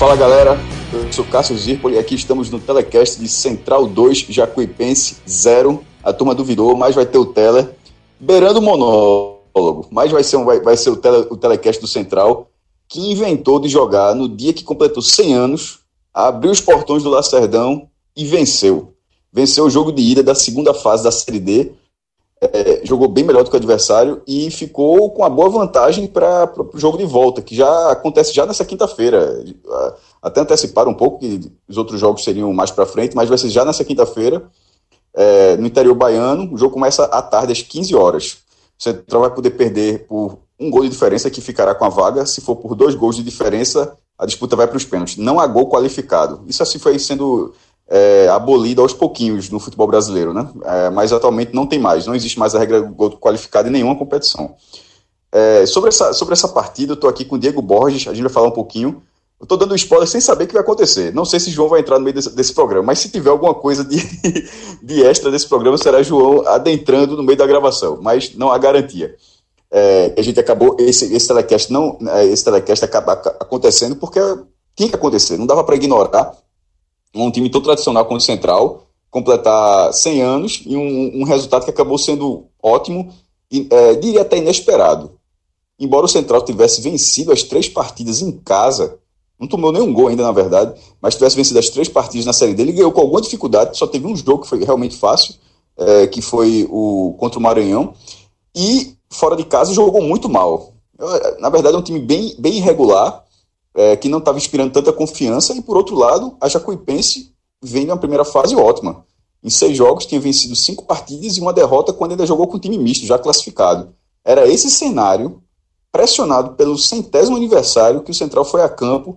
Fala galera, eu sou Cássio Zirpoli e aqui estamos no telecast de Central 2, Jacuipense 0. A turma duvidou, mas vai ter o tele, beirando o monólogo, mas vai ser o telecast do Central, que inventou de jogar no dia que completou 100 anos, abriu os portões do Lacerdão e venceu. Venceu o jogo de ida da segunda fase da Série D, jogou bem melhor do que o adversário e ficou com a boa vantagem para o jogo de volta, que já acontece já nessa quinta-feira. Até anteciparam um pouco que os outros jogos seriam mais para frente, mas vai ser já nessa quinta-feira, no interior baiano. O jogo começa à tarde, às 15 horas. O Central vai poder perder por um gol de diferença, que ficará com a vaga. Se for por 2 gols de diferença, a disputa vai para os pênaltis. Não há gol qualificado. Isso assim foi sendo abolido aos pouquinhos no futebol brasileiro, né? Mas atualmente não tem mais. Não existe mais a regra do gol qualificado em nenhuma competição. Sobre essa partida, eu estou aqui com o Diego Borges. A gente vai falar um pouquinho. Eu estou dando spoiler sem saber o que vai acontecer. Não sei se João vai entrar no meio desse programa, mas se tiver alguma coisa de extra desse programa, será João adentrando no meio da gravação, mas não há garantia. A gente acabou, esse telecast acaba acontecendo porque tinha que acontecer, não dava para ignorar um time tão tradicional como o Central completar 100 anos e um resultado que acabou sendo ótimo e diria até inesperado. Embora o Central tivesse vencido as 3 partidas em casa, não tomou nenhum gol ainda, na verdade, mas tivesse vencido as 3 partidas na Série D, ele ganhou com alguma dificuldade, só teve um jogo que foi realmente fácil, que foi contra o Maranhão, e fora de casa jogou muito mal. Na verdade é um time bem irregular, que não estava inspirando tanta confiança, e por outro lado, a Jacuipense vem na primeira fase ótima. Em 6 jogos tinha vencido 5 partidas e uma derrota quando ainda jogou com um time misto, já classificado. Era esse cenário, pressionado pelo 100º aniversário, que o Central foi a campo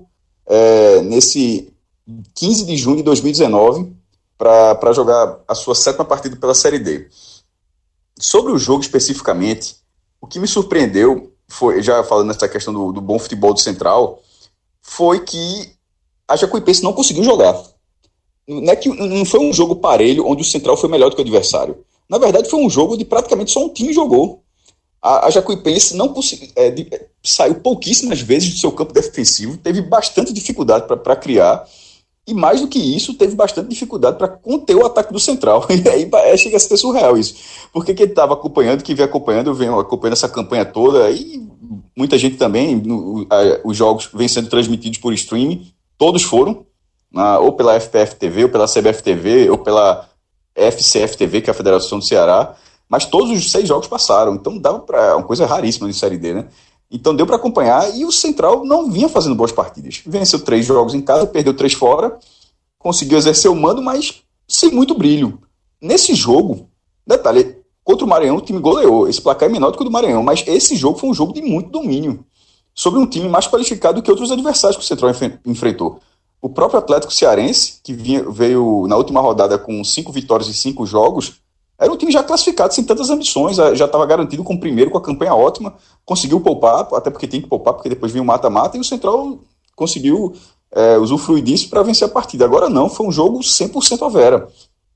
nesse 15 de junho de 2019 para jogar a sua 7ª partida pela Série D. Sobre o jogo especificamente, o que me surpreendeu, foi, já falando nessa questão do bom futebol do Central, foi que a Jacuipense não conseguiu jogar. Não foi um jogo parelho onde o Central foi melhor do que o adversário. Na verdade, foi um jogo de praticamente só um time jogou. A Jacuipense não conseguiu, saiu pouquíssimas vezes do seu campo defensivo, teve bastante dificuldade para criar, e mais do que isso, teve bastante dificuldade para conter o ataque do Central. E aí chega a ser surreal isso. Porque quem estava acompanhando, quem vem acompanhando, vem acompanhando essa campanha toda, e muita gente também, os jogos vêm sendo transmitidos por streaming, todos foram, ou pela FPF TV, ou pela CBF TV, ou pela FCF TV, que é a Federação do Ceará, mas todos os 6 jogos passaram, então dava para uma coisa raríssima de Série D, né? Então deu para acompanhar, e o Central não vinha fazendo boas partidas. Venceu 3 jogos em casa, perdeu 3 fora, conseguiu exercer o mando, mas sem muito brilho. Nesse jogo, detalhe, contra o Maranhão o time goleou, esse placar é menor do que o do Maranhão, mas esse jogo foi um jogo de muito domínio, sobre um time mais qualificado que outros adversários que o Central enfrentou. O próprio Atlético Cearense, que veio na última rodada com 5 vitórias em 5 jogos, era um time já classificado, sem tantas ambições, já estava garantido com o primeiro, com a campanha ótima, conseguiu poupar, até porque tem que poupar, porque depois vinha o mata-mata, e o Central conseguiu usufruir disso para vencer a partida. Agora não, foi um jogo 100% à vera,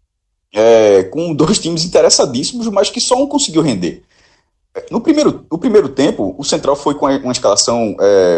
com 2 times interessadíssimos, mas que só um conseguiu render. No primeiro tempo, o Central foi com uma escalação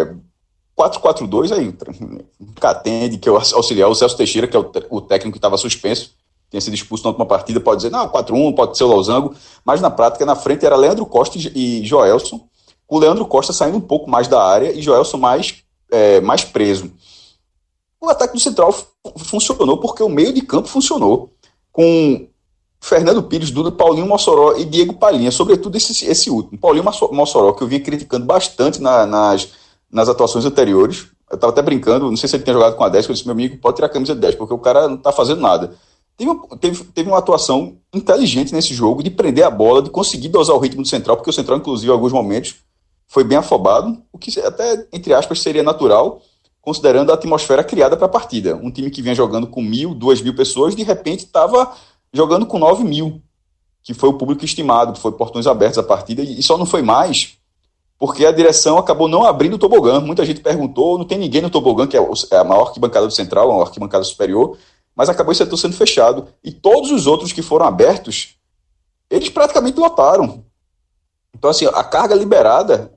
4-4-2, aí o Catende, que é o auxiliar, o Celso Teixeira, que é o técnico que estava suspenso, tinha sido expulso na última partida, pode dizer, não, 4-1, pode ser o Losango, mas na prática, na frente, era Leandro Costa e Joelson, o Leandro Costa saindo um pouco mais da área e Joelson mais preso. O ataque do Central funcionou porque o meio de campo funcionou, com Fernando Pires, Duda, Paulinho Mossoró e Diego Palhinha, sobretudo esse último. Paulinho Mossoró, que eu vinha criticando bastante nas atuações anteriores, eu estava até brincando, não sei se ele tinha jogado com a 10, eu disse, meu amigo, pode tirar a camisa de 10, porque o cara não está fazendo nada. Teve uma atuação inteligente nesse jogo, de prender a bola, de conseguir dosar o ritmo do Central, porque o Central, inclusive, em alguns momentos, foi bem afobado, o que até, entre aspas, seria natural, considerando a atmosfera criada para a partida. Um time que vinha jogando com 1.000, 2.000 pessoas, de repente estava jogando com 9.000, que foi o público estimado, foi portões abertos a partida, e só não foi mais porque a direção acabou não abrindo o tobogã. Muita gente perguntou, não tem ninguém no tobogã, que é a maior arquibancada do Central, a maior arquibancada superior, mas acabou esse setor sendo fechado. E todos os outros que foram abertos, eles praticamente lotaram. Então, assim, a carga liberada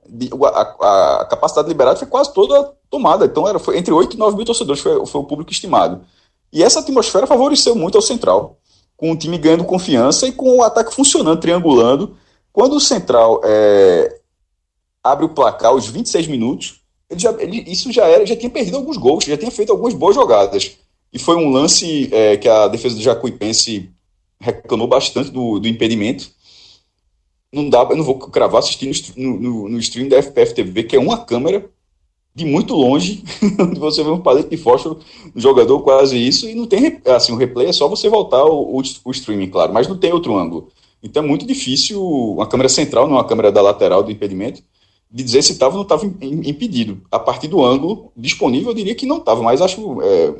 a capacidade liberada foi quase toda tomada. Então foi entre 8 e 9 mil torcedores, foi o público estimado. E essa atmosfera favoreceu muito ao Central, com o time ganhando confiança e com o ataque funcionando, triangulando. Quando o Central abre o placar aos 26 minutos, já tinha perdido alguns gols, já tinha feito algumas boas jogadas. E foi um lance que a defesa do Jacuipense reclamou bastante do impedimento. Eu não vou cravar assistindo no stream da FPF TV, que é uma câmera de muito longe, onde você vê um palete de fósforo no jogador, quase isso, e não tem, assim, o replay é só você voltar o streaming, claro, mas não tem outro ângulo. Então é muito difícil, uma câmera central, não uma câmera da lateral do impedimento, de dizer se estava ou não estava impedido. A partir do ângulo disponível, eu diria que não estava, mas acho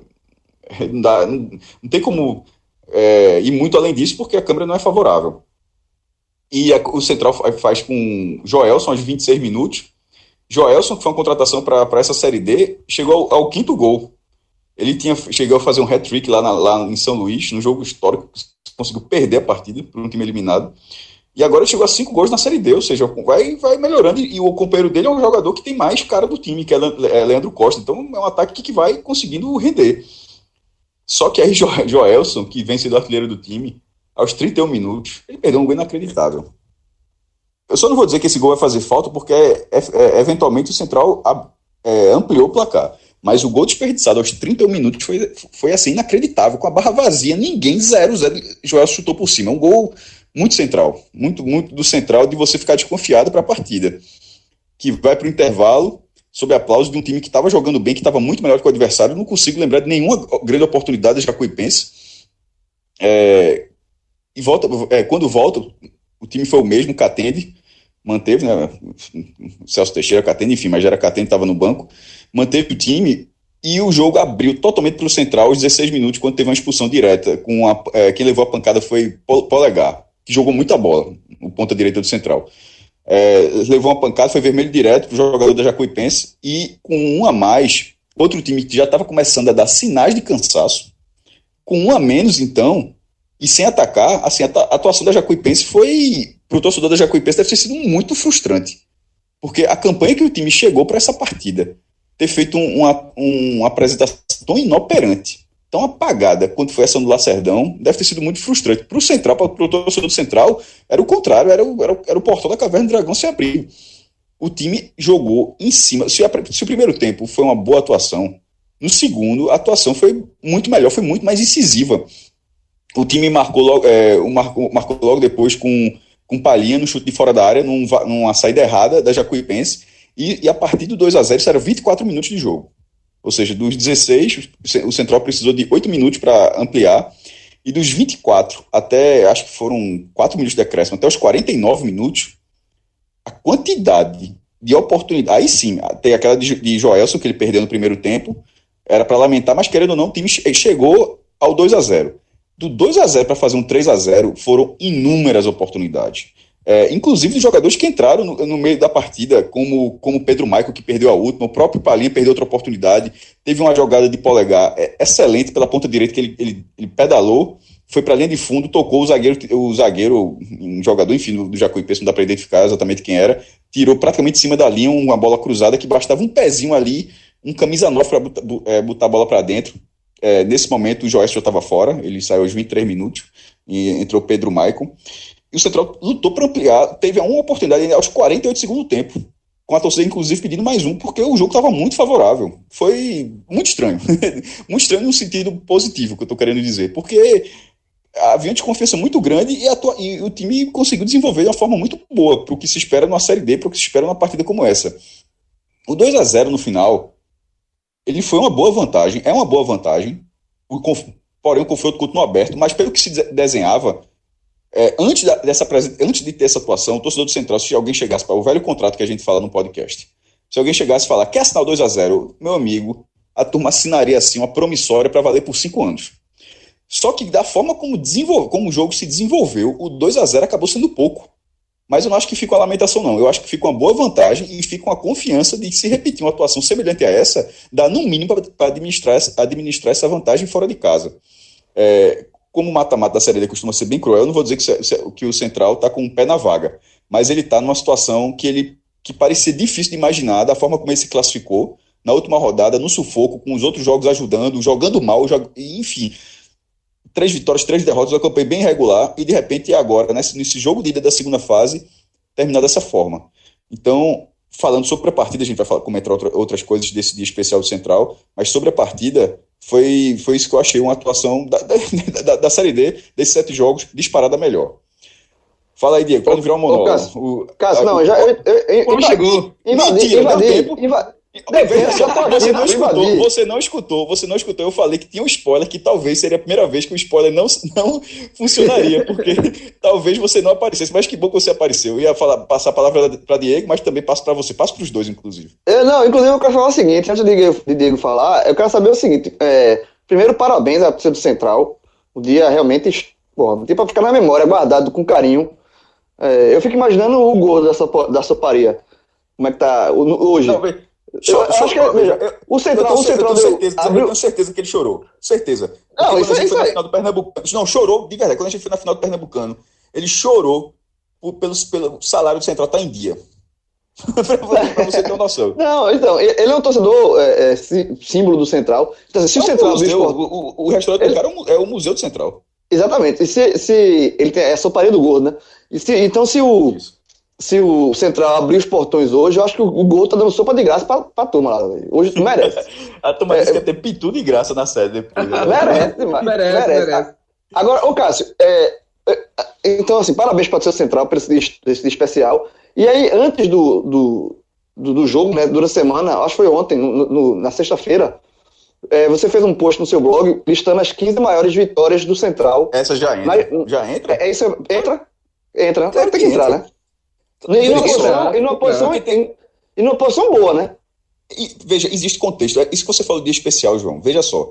não tem como ir muito além disso, porque a câmera não é favorável. E o Central faz com Joelson aos 26 minutos. Joelson, que foi uma contratação para essa Série D, chegou ao quinto gol. Ele chegou a fazer um hat-trick lá em São Luís, num jogo histórico, conseguiu perder a partida por um time eliminado. E agora ele chegou a 5 gols na Série D, ou seja, vai melhorando. E o companheiro dele é um jogador que tem mais cara do time, que é Leandro Costa. Então é um ataque que vai conseguindo render. Só que aí Joelson, que vem sendo artilheiro do time, aos 31 minutos, ele perdeu um gol inacreditável. Eu só não vou dizer que esse gol vai fazer falta, porque eventualmente o Central ampliou o placar. Mas o gol desperdiçado aos 31 minutos foi assim, inacreditável. Com a barra vazia, ninguém, 0-0, Joelson chutou por cima. É um gol muito central, muito, muito do Central, de você ficar desconfiado para a partida. Que vai para o intervalo, sob aplauso de um time que estava jogando bem, que estava muito melhor que o adversário. Eu não consigo lembrar de nenhuma grande oportunidade da Jacuipense. Quando volta, o time foi o mesmo, Catende manteve, né, Celso Teixeira, Catende, enfim, mas já era Catende, estava no banco, manteve o time e o jogo abriu totalmente pelo Central aos 16 minutos, quando teve uma expulsão direta, quem levou a pancada foi Polegar, que jogou muita bola, o ponta direita do Central. Levou uma pancada, foi vermelho direto para o jogador da Jacuipense, e com um a mais, outro time que já estava começando a dar sinais de cansaço, com um a menos, então, e sem atacar, assim, a atuação da Jacuipense para o torcedor da Jacuipense deve ter sido muito frustrante, porque a campanha que o time chegou para essa partida, ter feito uma apresentação tão inoperante, tão apagada quanto foi essa no Lacerdão, deve ter sido muito frustrante. Para o Central, para o torcedor do Central, era o contrário, era o portão da Caverna do Dragão se abrir. O time jogou em cima. Se o primeiro tempo foi uma boa atuação, no segundo, a atuação foi muito melhor, foi muito mais incisiva. O time marcou logo depois com Palhinha no chute de fora da área, numa saída errada da Jacuipense, e a partir do 2-0, isso era 24 minutos de jogo. Ou seja, dos 16, o Central precisou de 8 minutos para ampliar, e dos 24 até, acho que foram 4 minutos de acréscimo, até os 49 minutos, a quantidade de oportunidades, aí sim, tem aquela de Joelson, que ele perdeu no primeiro tempo, era para lamentar, mas querendo ou não, o time chegou ao 2-0. Do 2-0 para fazer um 3-0, foram inúmeras oportunidades. Inclusive de jogadores que entraram no meio da partida, como Pedro Maico, que perdeu a última, o próprio Palinha perdeu outra oportunidade, teve uma jogada de Polegar excelente pela ponta direita, que ele pedalou, foi para a linha de fundo, tocou o zagueiro, um jogador, enfim, do Jacuipense, não dá para identificar exatamente quem era, tirou praticamente de cima da linha uma bola cruzada que bastava um pezinho ali, um camisa 9 para botar a bola para dentro. Nesse momento o Joyce já estava fora, ele saiu aos 23 minutos e entrou Pedro Maicon, e o Central lutou para ampliar, teve uma oportunidade aos 48 do segundo tempo, com a torcida inclusive pedindo mais um, porque o jogo estava muito favorável. Foi muito estranho muito estranho no sentido positivo que eu estou querendo dizer, porque havia uma desconfiança muito grande e o time conseguiu desenvolver de uma forma muito boa para o que se espera numa Série D, para o que se espera numa partida como essa. O 2-0 no final, ele foi uma boa vantagem, é uma boa vantagem, porém o confronto continua aberto, mas pelo que se desenhava, antes de ter essa atuação, o torcedor do Central, se alguém chegasse para o velho contrato que a gente fala no podcast, se alguém chegasse e falar, quer assinar o 2-0, meu amigo, a turma assinaria assim uma promissória para valer por 5 anos. Só que da forma como o jogo se desenvolveu, o 2-0 acabou sendo pouco. Mas eu não acho que fica uma lamentação, não. Eu acho que fica uma boa vantagem e fica uma confiança de se repetir uma atuação semelhante a essa, dá no mínimo para administrar essa vantagem fora de casa. Como o mata-mata da Série D costuma ser bem cruel, eu não vou dizer que o Central está com um pé na vaga, mas ele está numa situação que que parecia difícil de imaginar, da forma como ele se classificou, na última rodada, no sufoco, com os outros jogos ajudando, jogando mal, enfim, 3 vitórias, 3 derrotas, uma campanha bem regular, e de repente agora, nesse jogo de ida da segunda fase, terminar dessa forma. Então, falando sobre a partida, a gente vai comentar outras coisas desse dia especial do Central, mas sobre a partida, foi isso que eu achei uma atuação da Série D, desses 7 jogos, disparada melhor. Fala aí, Diego, para não virar um monólogo. Cássio, não, já... chegou. Você não escutou. Eu falei que tinha um spoiler, que talvez seria a primeira vez que o spoiler não funcionaria, porque talvez você não aparecesse, mas que bom que você apareceu. Eu ia passar a palavra para Diego, mas também passo para você, passo para os dois, inclusive. Inclusive eu quero falar o seguinte, antes de Diego falar, eu quero saber o seguinte, primeiro, parabéns à torcida do Central, o dia realmente, tem para ficar na memória, guardado com carinho. Eu fico imaginando o gol da soparia, como é que tá hoje. Não, o Central eu tenho certeza que ele chorou. Certeza. Não, isso aí. Não, chorou, de verdade. Quando a gente foi na final do Pernambucano, ele chorou pelo salário do Central tá em dia. pra você ter uma noção. Não, então, ele é um torcedor símbolo do Central. Então, se o Central o restaurante do cara é o Museu do Central. Exatamente. E se ele tem a soparia do Gordo, né? Então, se o Central abrir os portões hoje, eu acho que o Gol tá dando sopa de graça pra turma lá. Hoje tu merece. A turma disse que ia ter pitu de graça na sede depois. Merece. Agora, ô Cássio, então assim, parabéns para o seu Central por esse dia especial. E aí, antes do jogo, né, durante a semana, acho que foi ontem, na sexta-feira, você fez um post no seu blog listando as 15 maiores vitórias do Central. Essa já entra? Já entra? Isso entra. Tem que entrar, né? E numa posição boa, né? E, veja, existe contexto. Isso que você falou de dia especial, João. Veja só.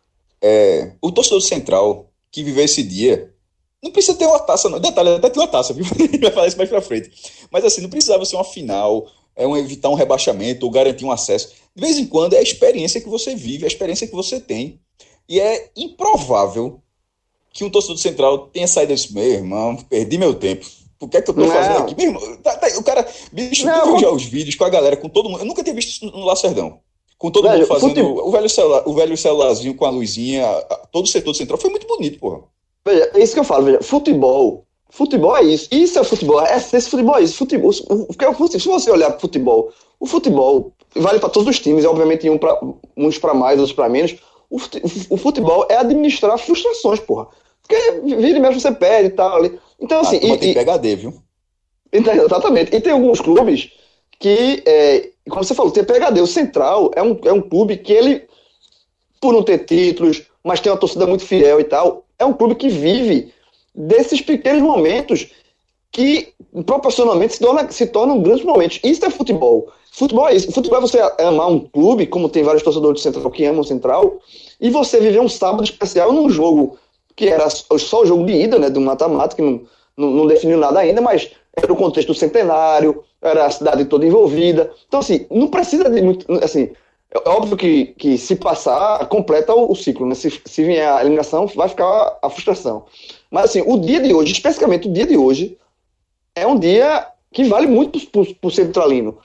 O torcedor do Central que viveu esse dia não precisa ter uma taça, não. Detalhe, até tem uma taça, viu? A gente vai falar isso mais pra frente. Mas assim, não precisava ser uma final, evitar um rebaixamento ou garantir um acesso. De vez em quando é a experiência que você vive, a experiência que você tem. E é improvável que um torcedor do Central tenha saído desse, meu irmão, perdi meu tempo. O que é que eu tô fazendo aqui? Meu irmão, o cara, bicho, tu viu já os vídeos com a galera, com todo mundo. Eu nunca tinha visto isso no Lacerdão. Com todo mundo fazendo o velho celularzinho com a luzinha, todo o setor do Central. Foi muito bonito, porra. Veja, é isso que eu falo, veja, futebol é isso. Isso é futebol, esse futebol é isso. Futebol, se você olhar pro futebol, o futebol vale para todos os times, obviamente uns para mais, outros para menos. O futebol é administrar frustrações, porra. Porque vira e mexe você perde e tal ali. Então, assim. Tem PHD, viu? Então, exatamente. E tem alguns clubes que, como você falou, tem PHD. O Central é um clube que ele, por não ter títulos, mas tem uma torcida muito fiel e tal, é um clube que vive desses pequenos momentos que proporcionalmente se tornam grandes momentos. Isso é futebol. Futebol é isso. Futebol é você amar um clube, como tem vários torcedores do Central que amam o Central, e você viver um sábado especial num jogo que era só o jogo de ida, né, do mata-mata, que não definiu nada ainda, mas era o contexto do centenário, era a cidade toda envolvida. Então, assim, não precisa de muito... Assim, é óbvio que se passar, completa o ciclo, né? Se vier a eliminação, vai ficar a frustração. Mas, assim, o dia de hoje, especificamente o dia de hoje, é um dia que vale muito pro centralino.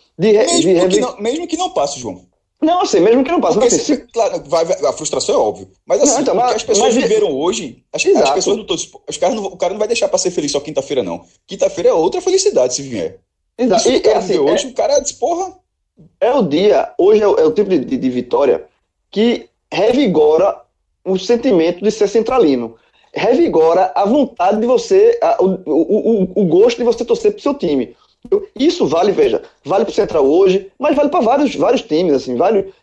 Mesmo que não passe, João. Não, eu sei, mesmo que não passe. Mas, assim, claro, a frustração é óbvio. Mas assim, o que as pessoas viveram hoje, as pessoas não estão... O cara não vai deixar pra ser feliz só quinta-feira, não. Quinta-feira é outra felicidade, se vier. Exato. E o cara assim, hoje, o cara diz, porra... É o dia, hoje é o tipo de vitória que revigora o sentimento de ser centralino. Revigora a vontade de você, o gosto de você torcer pro seu time. Isso vale pro Central hoje, mas vale para vários times, assim,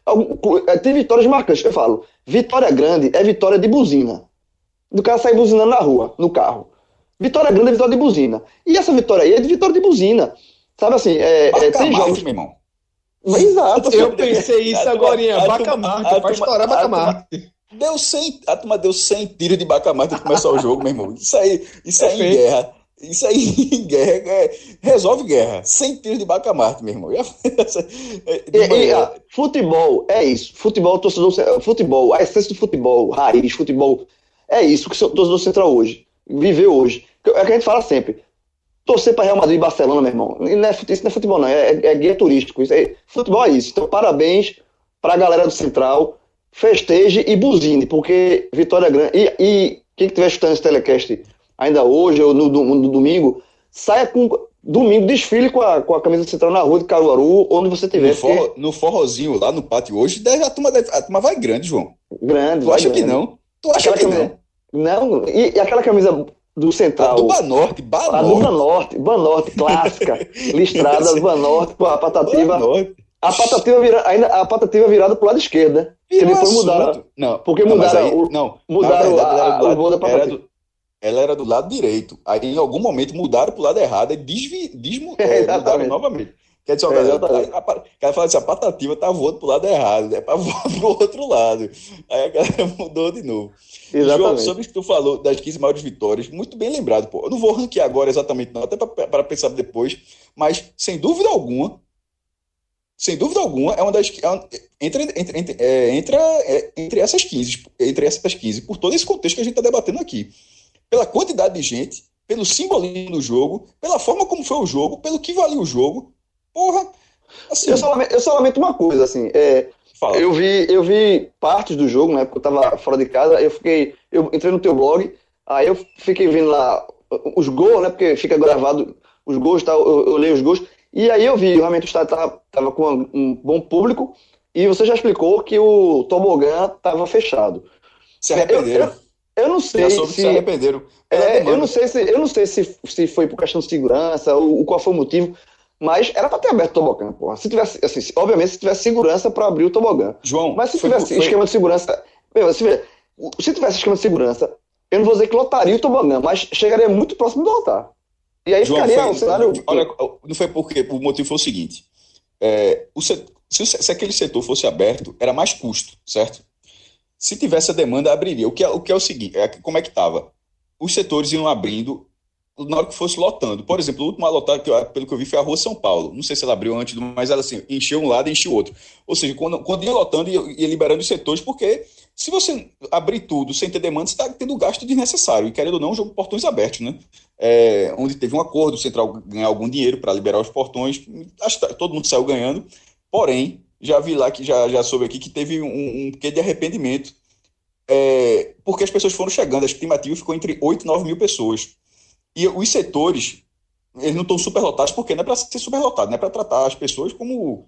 tem vitórias marcantes, eu falo, vitória grande é vitória de buzina, do cara sair buzinando na rua, no carro. Vitória grande é vitória de buzina, e essa vitória aí é de vitória de buzina, sabe assim, tem jogos... meu irmão. Exato. Eu pensei isso agora, Bacamarte, pra estourar Bacamarte. A turma deu 100 tiros de Bacamarte de começar o jogo, meu irmão. Isso aí em guerra. Isso aí em guerra resolve guerra. 100 tiros de Bacamarte, meu irmão. Futebol é isso. Futebol, torcedor, futebol, a essência do futebol, raiz, futebol, é isso que o torcedor central hoje, viveu hoje. É o que a gente fala sempre. torcer para Real Madrid e Barcelona, meu irmão. E isso não é futebol, não. É guia turístico. Futebol é isso. Então, parabéns para a galera do Central. Festeje e buzine, porque vitória grande. E quem estiver escutando esse telecast ainda hoje ou no domingo, saia com. Domingo, desfile com a camisa do Central na rua de Caruaru, onde você tiver. No forrozinho, lá no pátio hoje, a turma vai grande, João. Grande. Tu acha que não? Tu acha que não? Não, e aquela camisa do Central. A do Banorte. A do Banorte, clássica. Listrada do Banorte, com a patativa. A patativa virada pro lado esquerdo, né? Que depois mudaram. Não, porque mudaram o voo da patativa. Ela era do lado direito. Aí, em algum momento, mudaram pro lado errado e mudaram novamente. Quer dizer, a galera fala assim, a patativa tá voando pro lado errado, é pra voar pro outro lado. Aí a galera mudou de novo. João, sobre o que tu falou das 15 maiores vitórias, muito bem lembrado, pô. Eu não vou ranquear agora exatamente, não, até para pensar depois, mas, sem dúvida alguma, é uma das... Entre essas 15, por todo esse contexto que a gente tá debatendo aqui. Pela quantidade de gente, pelo simbolismo do jogo, pela forma como foi o jogo, pelo que valia o jogo. Porra! Assim, eu só lamento uma coisa, assim. Eu vi partes do jogo, né? Porque eu tava fora de casa, eu entrei no teu blog, aí eu fiquei vendo lá os gols, né? Porque fica gravado os gols e tal, eu leio os gols. E aí eu vi, realmente o estádio tava com um bom público, e você já explicou que o tobogã tava fechado. Se arrependeram. Eu não sei se arrependeram. Eu não sei se foi por questão de segurança ou qual foi o motivo, mas era para ter aberto o tobogã, porra. Se tivesse, assim, obviamente, se tivesse segurança para abrir o tobogã. João, mas se tivesse esquema de segurança, se tivesse esquema de segurança, eu não vou dizer que lotaria o tobogã, mas chegaria muito próximo do altar. E aí João, ficaria um cenário. Olha, não foi porque o motivo foi o seguinte: se aquele setor fosse aberto, era mais custo, certo? Se tivesse a demanda, abriria. O que é o seguinte, como é que estava? Os setores iam abrindo na hora que fosse lotando. Por exemplo, o último a lotar, pelo que eu vi, foi a Rua São Paulo. Não sei se ela abriu antes, mas ela assim, encheu um lado e encheu o outro. Ou seja, quando ia lotando, ia liberando os setores, porque se você abrir tudo sem ter demanda, você está tendo gasto desnecessário. E querendo ou não, um jogo de portões abertos, né? Onde teve um acordo, o Central ganhar algum dinheiro para liberar os portões. Acho que todo mundo saiu ganhando. Porém, já vi lá, que já soube aqui, que teve um quê de arrependimento. Porque as pessoas foram chegando. A estimativa ficou entre 8 e 9 mil pessoas. E os setores, eles não estão superlotados, porque não é para ser superlotado, não é para tratar as pessoas como...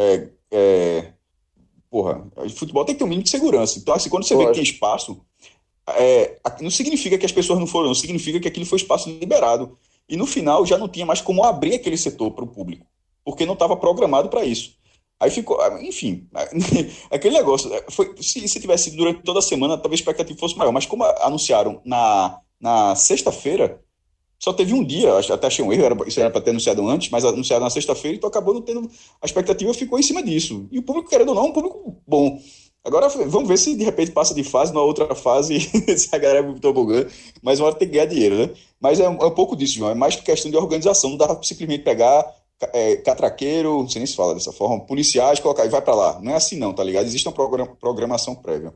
futebol tem que ter um mínimo de segurança. Então, assim, quando você vê que tem espaço, não significa que as pessoas não foram, não significa que aquilo foi espaço liberado. E no final, já não tinha mais como abrir aquele setor para o público, porque não estava programado para isso. Aí ficou, enfim, aquele negócio, se tivesse sido durante toda a semana, talvez a expectativa fosse maior, mas como anunciaram na sexta-feira, só teve um dia, até achei um erro, isso era para ter anunciado antes, mas anunciaram na sexta-feira, então acabou não tendo, a expectativa ficou em cima disso. E o público, querendo ou não, é um público bom. Agora, vamos ver se de repente passa de fase, na outra fase, se a galera é tobogã, mas uma hora tem que ganhar dinheiro, né? Mas é um pouco disso, João, é mais questão de organização, não dá para simplesmente pegar catraqueiro, não sei nem se fala dessa forma, policiais, colocar e vai para lá. Não é assim não, tá ligado? Existe uma programação prévia.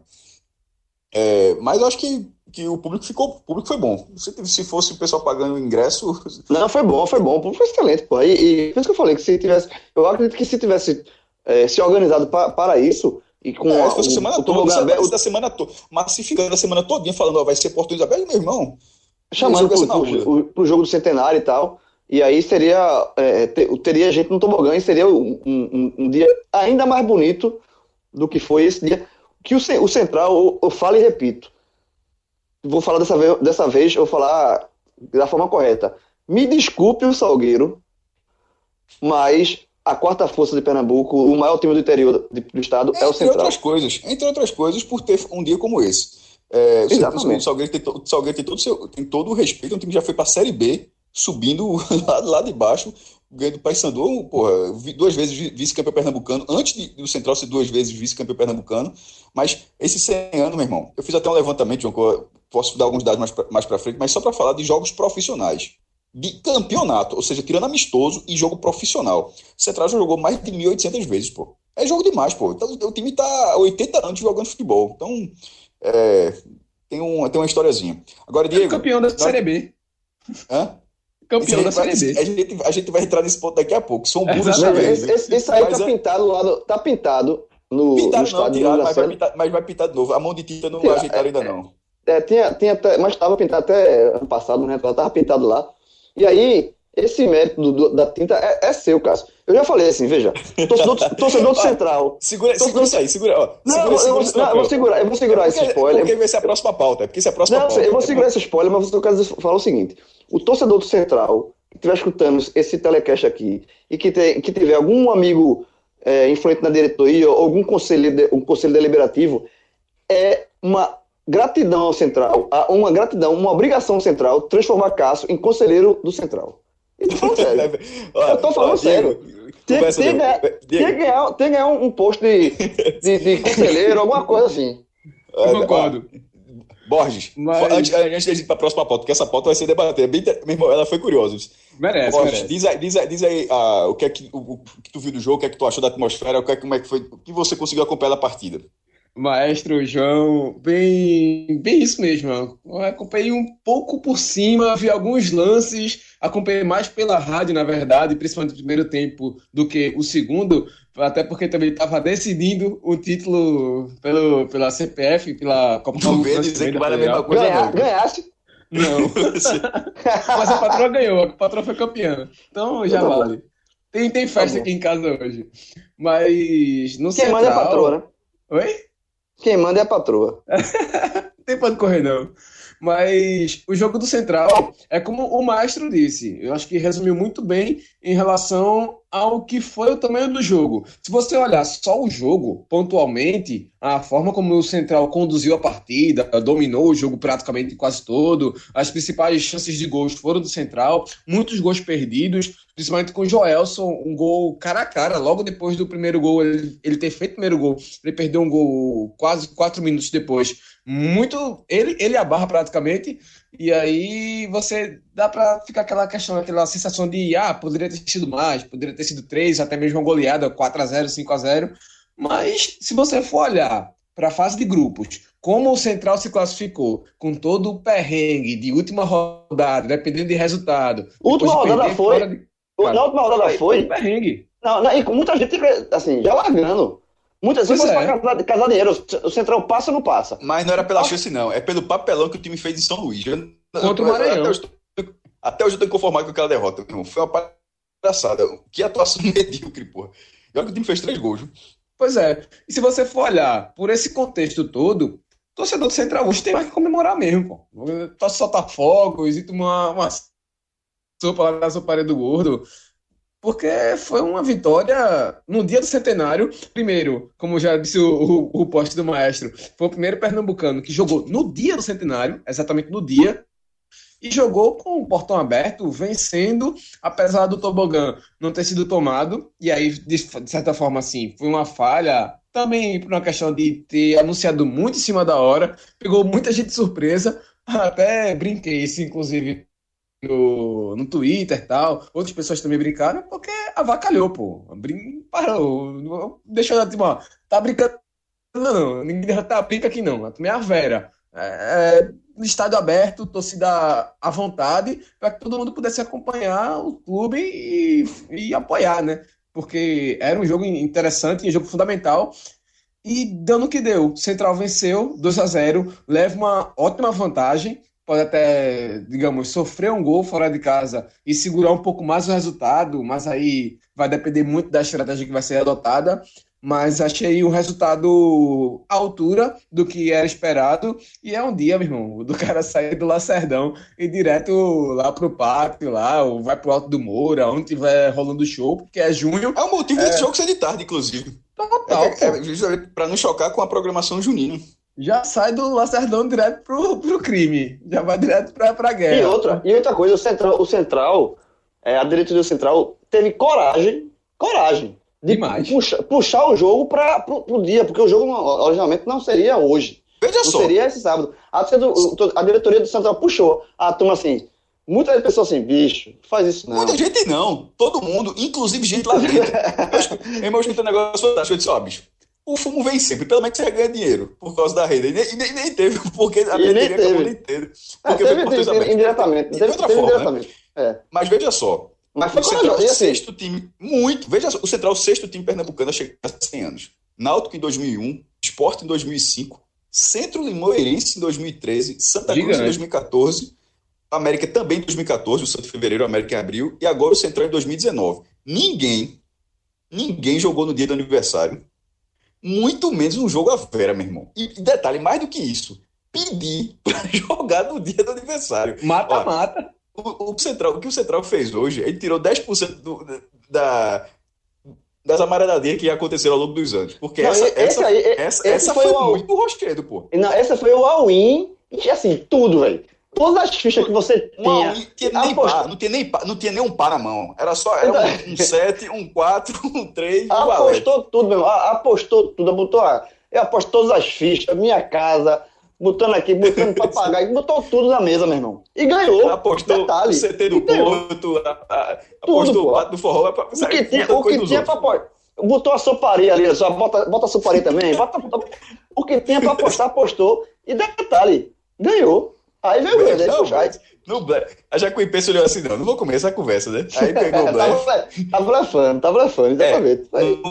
Mas eu acho que o público foi bom. Se fosse o pessoal pagando o ingresso... Não, foi bom. O público foi excelente, pô. E por isso que eu falei, que se tivesse... Eu acredito que se tivesse se organizado para isso, e com se fosse a semana toda, massificando a semana todinha, falando, vai ser portões abertos, meu irmão. Chamando pro jogo do centenário e tal. E aí teria gente no tobogã e seria um dia ainda mais bonito do que foi esse dia. Que o Central, eu falo e repito, vou falar dessa vez, eu vou falar da forma correta. Me desculpe o Salgueiro, mas a quarta força de Pernambuco, o maior time do interior do estado é o Central. Entre outras coisas, por ter um dia como esse. Exatamente. O Salgueiro tem todo o respeito, é um time que já foi para a Série B, subindo lá de baixo, ganhando do Paysandu, porra, 2 vezes vice-campeão pernambucano, antes do Central ser 2 vezes vice-campeão pernambucano, mas esse 100 anos, meu irmão, eu fiz até um levantamento, João, que eu posso dar alguns dados mais para frente, mas só para falar de jogos profissionais, de campeonato, ou seja, tirando amistoso e jogo profissional. O Central já jogou mais de 1.800 vezes, pô. É jogo demais, pô. Então, o time tá há 80 anos jogando futebol. Então, tem uma historiazinha. Agora, Diego... campeão da Série B. Hã? campeão da Série B. A gente vai entrar nesse ponto daqui a pouco. São burros. Esse aí tá pintado lá, tá pintado no estádio não, mas vai pintar de novo. A mão de tinta não ajeitaram ainda não. Tem até, mas estava pintado até ano passado, né? Tava pintado lá. E aí, esse mérito da tinta é seu, Cássio. Eu já falei assim, veja, torcedor do Central. Segura isso aí, segura. Ó, não, eu vou segurar esse spoiler. Porque vai ser a próxima pauta. Porque se a próxima pauta. Eu vou segurar esse spoiler, mas eu quero falar o seguinte: o torcedor do Central que estiver escutando esse telecast aqui e que tiver algum amigo influente na diretoria ou algum conselho deliberativo, é uma gratidão ao Central, uma obrigação ao Central transformar Cássio em conselheiro do Central. Eu tô falando sério. Eu tô falando sério. Tem que ganhar um posto de conselheiro, alguma coisa assim. Eu concordo. Borges, antes de ir para a próxima pauta, porque essa pauta vai ser debatida. Meu irmão, ela foi curiosa. Merece. Diz aí o que é que tu viu do jogo, o que é que tu achou da atmosfera, como é que foi, o que você conseguiu acompanhar da partida. Maestro João, bem isso mesmo. Eu acompanhei um pouco por cima, vi alguns lances, acompanhei mais pela rádio, na verdade, principalmente o primeiro tempo do que o segundo, até porque também estava decidindo o título pela CPF, pela Copa do Mundo. Não dizer que vale a mesma coisa. Ganhasse? Não. Mas a patroa ganhou, a patroa foi campeã. Então já vale. Tem festa aqui em casa hoje. Mas no Quem manda é a patroa, né? Oi? Quem manda é a patroa. Não tem pra onde correr, não. Mas o jogo do Central é como o Maestro disse. Eu acho que resumiu muito bem em relação ao que foi o tamanho do jogo. Se você olhar só o jogo, pontualmente, a forma como o Central conduziu a partida, dominou o jogo praticamente quase todo, as principais chances de gols foram do Central, muitos gols perdidos, principalmente com o Joelson, um gol cara a cara, logo depois do primeiro gol, ele ter feito o primeiro gol, ele perdeu um gol quase 4 minutos depois, ele a barra praticamente, e aí você dá pra ficar aquela questão, aquela sensação de, poderia ter sido mais, poderia ter sido 3, até mesmo uma goleada, 4-0, 5-0, mas se você for olhar para a fase de grupos, como o Central se classificou, com todo o perrengue de última rodada, dependendo de resultado. Última rodada foi. Na última rodada foi. Perrengue. Não, e com muita gente, assim, já largando. Muitas vezes para casar dinheiro, o Central passa ou não passa? Mas não era pela chance, não. É pelo papelão que o time fez em São Luís. Contra o Maranhão. Até hoje eu tô inconformado com aquela derrota. Foi uma palhaçada. Que atuação medíocre, porra. E olha que o time fez 3 gols. Viu? Pois é. E se você for olhar por esse contexto todo, o torcedor do Central hoje tem mais que comemorar mesmo, pô. Soltar fogos e tomar uma sopa lá na soparia do gordo. Porque foi uma vitória no dia do centenário. Primeiro, como já disse o poste do Maestro, foi o primeiro pernambucano que jogou no dia do centenário, exatamente no dia, e jogou com o portão aberto, vencendo, apesar do tobogã não ter sido tomado. E aí, de certa forma, assim, foi uma falha, também por uma questão de ter anunciado muito em cima da hora, pegou muita gente de surpresa, até brinquei isso, inclusive, no Twitter e tal, outras pessoas também brincaram, porque avacalhou, pô. Parou. Deixa eu tipo, ó, tá brincando, não, ninguém tá brincando aqui não, também é a Vera. Estádio aberto, torcida à vontade, para que todo mundo pudesse acompanhar o clube e apoiar, né? Porque era um jogo interessante, um jogo fundamental. E dando o que deu, Central venceu 2-0, leva uma ótima vantagem. Pode até, digamos, sofrer um gol fora de casa e segurar um pouco mais o resultado, mas aí vai depender muito da estratégia que vai ser adotada. Mas achei um resultado à altura do que era esperado. E é um dia, meu irmão, do cara sair do Lacerdão e ir direto lá pro pátio, lá, ou vai pro Alto do Moura, onde tiver rolando show, porque é junho. É o motivo desse jogo ser de tarde, inclusive. Total. Para não chocar com a programação junina. Já sai do Lacerdão direto pro crime. Já vai direto pra guerra. E outra coisa, o Central, a diretoria do Central teve coragem de puxar o jogo pro dia, porque o jogo originalmente não seria hoje. Veja só. Não seria esse sábado. A diretoria do Central puxou a turma assim. Muitas pessoas assim, bicho, faz isso não. Muita gente não. Todo mundo, inclusive gente lá dentro. Eu escutei um negócio fantástico. Eu disse, bicho, o fumo vem sempre, pelo menos você ganha dinheiro por causa da rede. E nem teve, porque a bilheteria acabou nem tendo. Porque teve indiretamente. De outra forma, né? Mas veja só. Mas foi o Central, assim, sexto time, muito. Veja só, o Central, o sexto time pernambucano a chegar a 100 anos. Náutico em 2001, Sport em 2005, Centro Limoeirense em 2013, Santa Cruz em 2014, América também em 2014, o Santo Fevereiro, o América em abril, e agora o Central em 2019. Ninguém jogou no dia do aniversário, muito menos um jogo à vera, meu irmão. E detalhe, mais do que isso, pedir para jogar no dia do aniversário. Mata-mata. O que o Central fez hoje, ele tirou 10% das amareladinhas que aconteceram ao longo dos anos. Porque não, essa foi muito do Rosquedo, pô. Não, essa foi o all-in, e assim, tudo, velho. Todas as fichas que você tinha. Não tinha nem um par na mão. Era um 7, um 4, um 3, apostou tudo, meu irmão. Apostou tudo, botou eu aposto todas as fichas, minha casa, botando papagaio, botou tudo na mesa, meu irmão. E ganhou. Apostou detalhe, o CT do Porto, apostou o Pato do Forró. O que tinha pra apostar. Botou a soparia ali, só bota a soparia também. O que tinha pra apostar, apostou. E detalhe, ganhou. Aí veio o Black. A Jacuipense olhou assim, não vou comer essa conversa, né? Aí pegou o Black. Tá blefando, exatamente.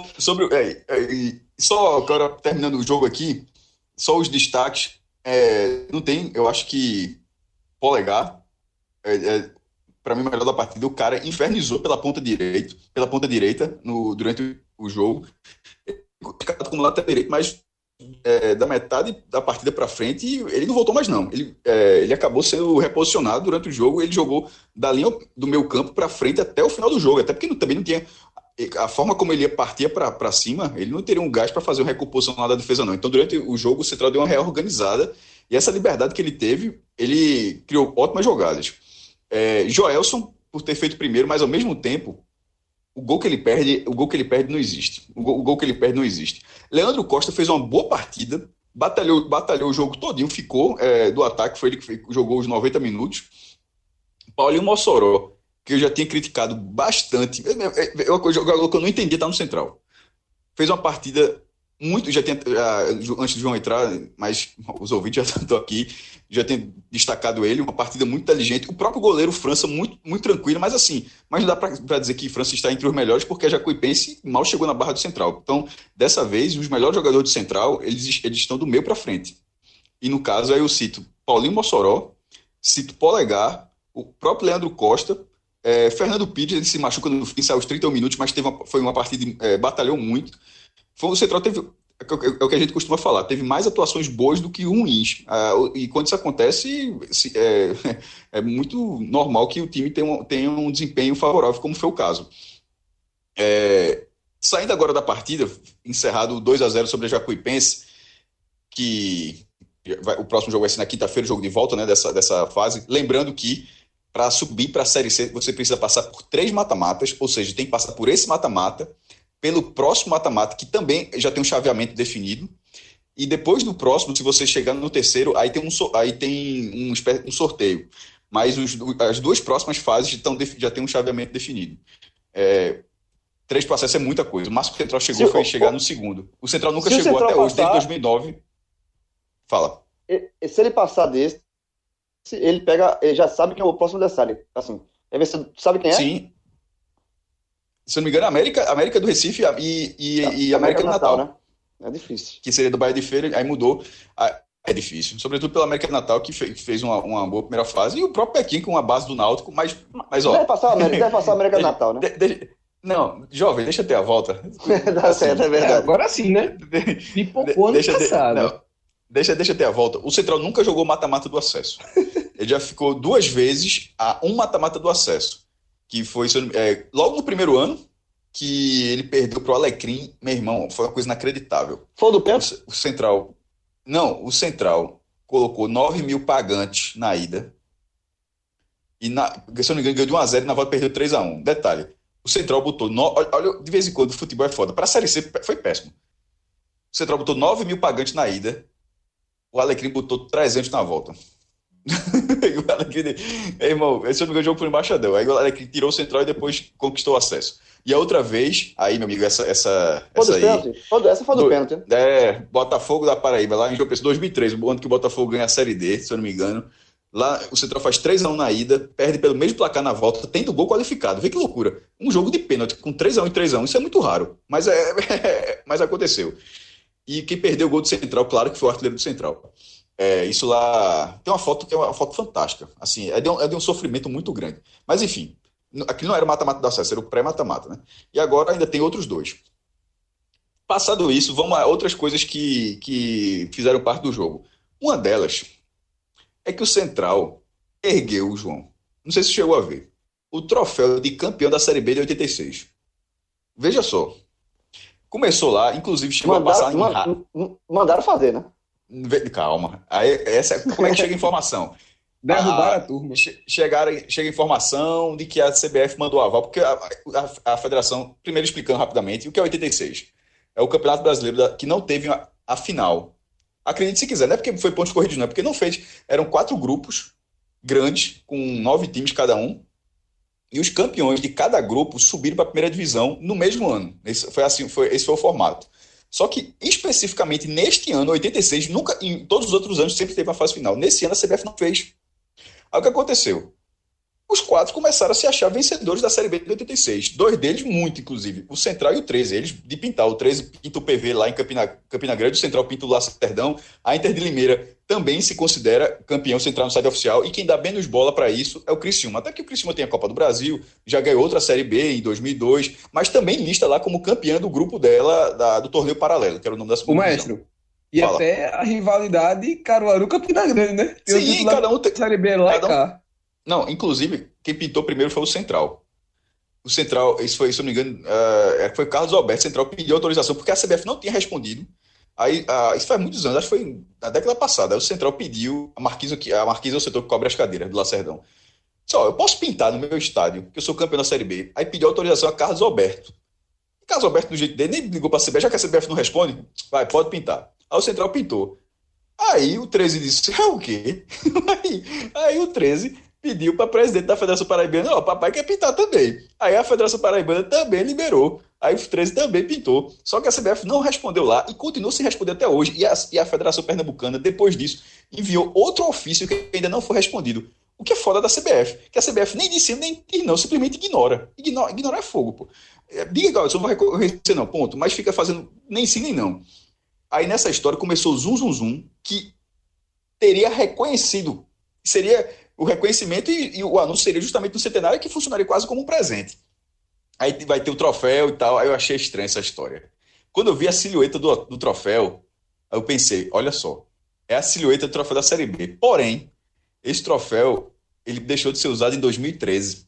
Só agora, terminando o jogo aqui, só os destaques. Não tem, eu acho que Polegar, para mim, o melhor da partida, o cara infernizou pela ponta direita durante o jogo. Como lateral direito, mas da metade da partida para frente, ele não voltou mais não. Ele acabou sendo reposicionado durante o jogo. Ele jogou da linha do meio campo para frente até o final do jogo, até porque também não tinha a forma como ele partia para cima, ele não teria um gás para fazer uma recomposição lá da defesa não. Então durante o jogo o Central deu uma reorganizada e essa liberdade que ele teve, ele criou ótimas jogadas. Joelson, por ter feito primeiro, mas ao mesmo tempo o gol que ele perde não existe. O gol que ele perde não existe. Leandro Costa fez uma boa partida, batalhou o jogo todinho, ficou do ataque, foi ele que jogou os 90 minutos. Paulinho Mossoró, que eu já tinha criticado bastante, uma jogador que eu não entendia, tá no Central. Fez uma partida muito, antes de João entrar, mas os ouvintes já estão aqui, já tem destacado ele, uma partida muito inteligente. O próprio goleiro França, muito, muito tranquilo, mas não dá para dizer que França está entre os melhores, porque a Jacuipense mal chegou na barra do Central. Então, dessa vez, os melhores jogadores do Central, eles estão do meio para frente. E no caso, aí eu cito Paulinho Mossoró, cito Polegar, o próprio Leandro Costa, Fernando Pires, ele se machuca no fim, saiu aos 31 minutos, mas foi uma partida, batalhou muito. O Central teve, é o que a gente costuma falar, teve mais atuações boas do que ruins. E quando isso acontece, é muito normal que o time tenha um desempenho favorável, como foi o caso. Saindo agora da partida, encerrado 2-0 sobre a Jacuipense, que o próximo jogo vai ser na quinta-feira, o jogo de volta, né, dessa fase. Lembrando que para subir para a Série C, você precisa passar por 3 mata-matas, ou seja, tem que passar por esse mata-mata, pelo próximo mata-mata, que também já tem um chaveamento definido, e depois do próximo, se você chegar no terceiro, aí tem um sorteio. Mas as 2 próximas fases já tem um chaveamento definido. 3 processos é muita coisa. O máximo que o Central chegou foi chegar no segundo. O Central nunca chegou até hoje, desde 2009. Fala. Se ele passar desse, ele já sabe quem é o próximo adversário. Assim, você sabe quem é? Sim. Se eu não me engano, América do Recife e América do Natal. Né? É difícil. Que seria do Bahia de Feira, aí mudou. É difícil. Sobretudo pela América do Natal, que fez uma boa primeira fase. E o próprio Pequim com a base do Náutico, mas ó... Deve passar a América do Natal, né? Não, jovem, deixa eu ter a volta. Dá certo, é verdade. Agora sim, né? Pipocou ano passado. Deixa eu ter a volta. O Central nunca jogou mata-mata do acesso. Ele já ficou 2 vezes a um mata-mata do acesso. Que foi logo no primeiro ano, que ele perdeu pro Alecrim, meu irmão, foi uma coisa inacreditável. Foi do pênalti? O Central colocou 9 mil pagantes na ida. E, se eu não me engano, ganhou de 1-0 e na volta perdeu 3-1. Detalhe, o Central botou... Olha, de vez em quando o futebol é foda. Para a Série C foi péssimo. O Central botou 9 mil pagantes na ida, o Alecrim botou 300 na volta. O Alecrim, irmão, esse eu não ganhei o jogo por embaixadão. Aí o Alecrim tirou o Central e depois conquistou o acesso. E a outra vez, aí, meu amigo, essa aí... Essa foi do pênalti. Botafogo da Paraíba, lá em João Pessoa, 2003, o ano que o Botafogo ganha a Série D, se eu não me engano. Lá o Central faz 3-1 na ida, perde pelo mesmo placar na volta, tendo gol qualificado. Vê que loucura. Um jogo de pênalti com 3-1 e 3-1, isso é muito raro. Mas, mas aconteceu. E quem perdeu o gol do Central, claro que foi o artilheiro do Central. Isso lá... Tem uma foto que é uma foto fantástica. Assim, é de um sofrimento muito grande. Mas enfim, aquilo não era o mata-mata do acesso, era o pré-mata-mata, né? E agora ainda tem outros dois. Passado isso, vamos a outras coisas que fizeram parte do jogo. Uma delas é que o Central ergueu, João, não sei se você chegou a ver, o troféu de campeão da Série B de 86. Veja só. Começou lá, inclusive chegou a passar mandaram fazer, né? Calma. Como é que chega a informação? Derrubaram a turma. Chega a informação de que a CBF mandou aval, porque a federação, primeiro explicando rapidamente, o que é 86? É o Campeonato Brasileiro que não teve a final. Acredite se quiser, não é porque foi pontos corridos, não, é porque não fez. Eram 4 grupos grandes, com 9 times cada um, e os campeões de cada grupo subiram para a primeira divisão no mesmo ano. Esse foi o formato. Só que, especificamente neste ano, 86, nunca, em todos os outros anos, sempre teve uma fase final. Nesse ano, a CBF não fez. Aí o que aconteceu? Os 4 começaram a se achar vencedores da Série B de 86. 2 deles, muito, inclusive. O Central e o 13. Eles de pintar. O 13 pinta o PV lá em Campina Grande, o Central pinta o Lacerdão. A Inter de Limeira também se considera campeão central no site oficial. E quem dá menos bola para isso é o Criciúma. Até que o Criciúma tem a Copa do Brasil, já ganhou outra Série B em 2002, mas também lista lá como campeã do grupo dela, do torneio paralelo, que era o nome da segunda divisão. Maestro. E fala. Até a rivalidade Caruaru-Campina Grande, né? Sim, cada um tem. Série B lá e cá. Não, inclusive, quem pintou primeiro foi o Central. O Central, isso foi, se eu não me engano, foi Carlos Alberto. O Central pediu autorização, porque a CBF não tinha respondido. Aí, isso faz muitos anos, acho que foi na década passada. Aí o Central pediu, a Marquise é o setor que cobre as cadeiras do Lacerdão. Só, eu posso pintar no meu estádio, que eu sou campeão da Série B. Aí pediu autorização a Carlos Alberto. E Carlos Alberto, do jeito dele, nem ligou para a CBF, já que a CBF não responde, vai, pode pintar. Aí o Central pintou. Aí o 13 disse, é o quê? Aí o 13... pediu para o presidente da Federação Paraibana, papai quer pintar também. Aí a Federação Paraibana também liberou. Aí o 13 também pintou. Só que a CBF não respondeu lá e continua sem responder até hoje. E a Federação Pernambucana, depois disso, enviou outro ofício que ainda não foi respondido. O que é foda da CBF. Que a CBF nem disse nem diz não, simplesmente ignora. Ignorar é fogo, pô. Diga, eu não vou reconhecer não, ponto. Mas fica fazendo nem sim nem não. Aí nessa história começou o zum, que teria reconhecido. Seria... o reconhecimento e o anúncio seria justamente no centenário, que funcionaria quase como um presente. Aí vai ter o troféu e tal. Aí eu achei estranha essa história. Quando eu vi a silhueta do troféu, eu pensei, olha só, é a silhueta do troféu da Série B. Porém, esse troféu, ele deixou de ser usado em 2013.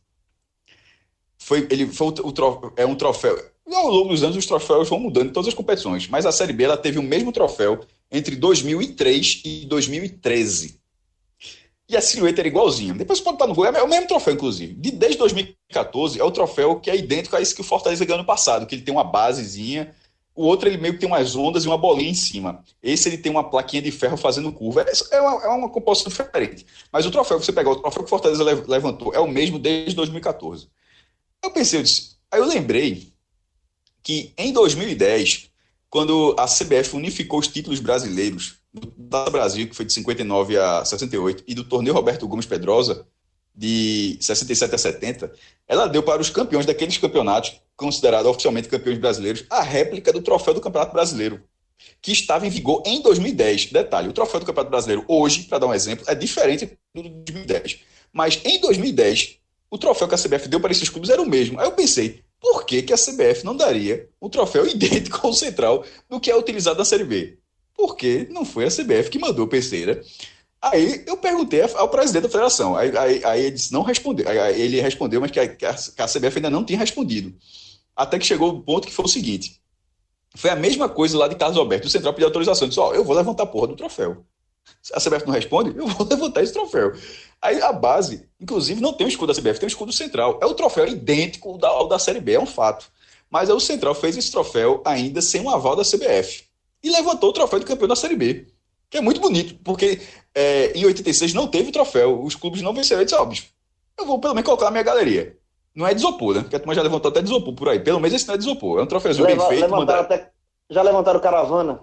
É um troféu... Ao longo dos anos, os troféus vão mudando em todas as competições. Mas a Série B, ela teve o mesmo troféu entre 2003 e 2013. E a silhueta era igualzinha. Depois você pode estar no Google, é o mesmo troféu, inclusive. Desde 2014, é o troféu que é idêntico a esse que o Fortaleza ganhou ano passado, que ele tem uma basezinha. O outro, ele meio que tem umas ondas e uma bolinha em cima. Esse, ele tem uma plaquinha de ferro fazendo curva. É uma composição diferente. Mas o troféu que você pegar, o troféu que o Fortaleza levantou, é o mesmo desde 2014. Aí eu lembrei que em 2010, quando a CBF unificou os títulos brasileiros da Brasil, que foi de 59 a 68, e do torneio Roberto Gomes Pedrosa, de 67 a 70, ela deu para os campeões daqueles campeonatos, considerados oficialmente campeões brasileiros, a réplica do troféu do Campeonato Brasileiro, que estava em vigor em 2010. Detalhe, o troféu do Campeonato Brasileiro hoje, para dar um exemplo, é diferente do de 2010. Mas em 2010, o troféu que a CBF deu para esses clubes era o mesmo. Aí eu pensei, por que a CBF não daria um troféu idêntico ao central do que é utilizado na Série B? Porque não foi a CBF que mandou, Peceira. Aí eu perguntei ao presidente da federação. Aí ele disse, não respondeu. Aí ele respondeu, mas que a CBF ainda não tinha respondido. Até que chegou o ponto que foi o seguinte. Foi a mesma coisa lá de Carlos Alberto. O Central pediu autorização. Disse, eu vou levantar a porra do troféu. Se a CBF não responde, eu vou levantar esse troféu. Aí a base, inclusive, não tem o escudo da CBF, tem o escudo central. É o troféu idêntico ao da Série B, é um fato. Mas aí o Central fez esse troféu ainda sem um aval da CBF. E levantou o troféu de campeão da Série B. Que é muito bonito, porque em 86 não teve troféu. Os clubes não venceram. Eu disse, bicho, eu vou pelo menos colocar na minha galeria. Não é de isopor, né? Porque a turma já levantou até de isopor por aí. Pelo menos esse não é de isopor. É um troféuzinho bem feito. Já levantaram caravana.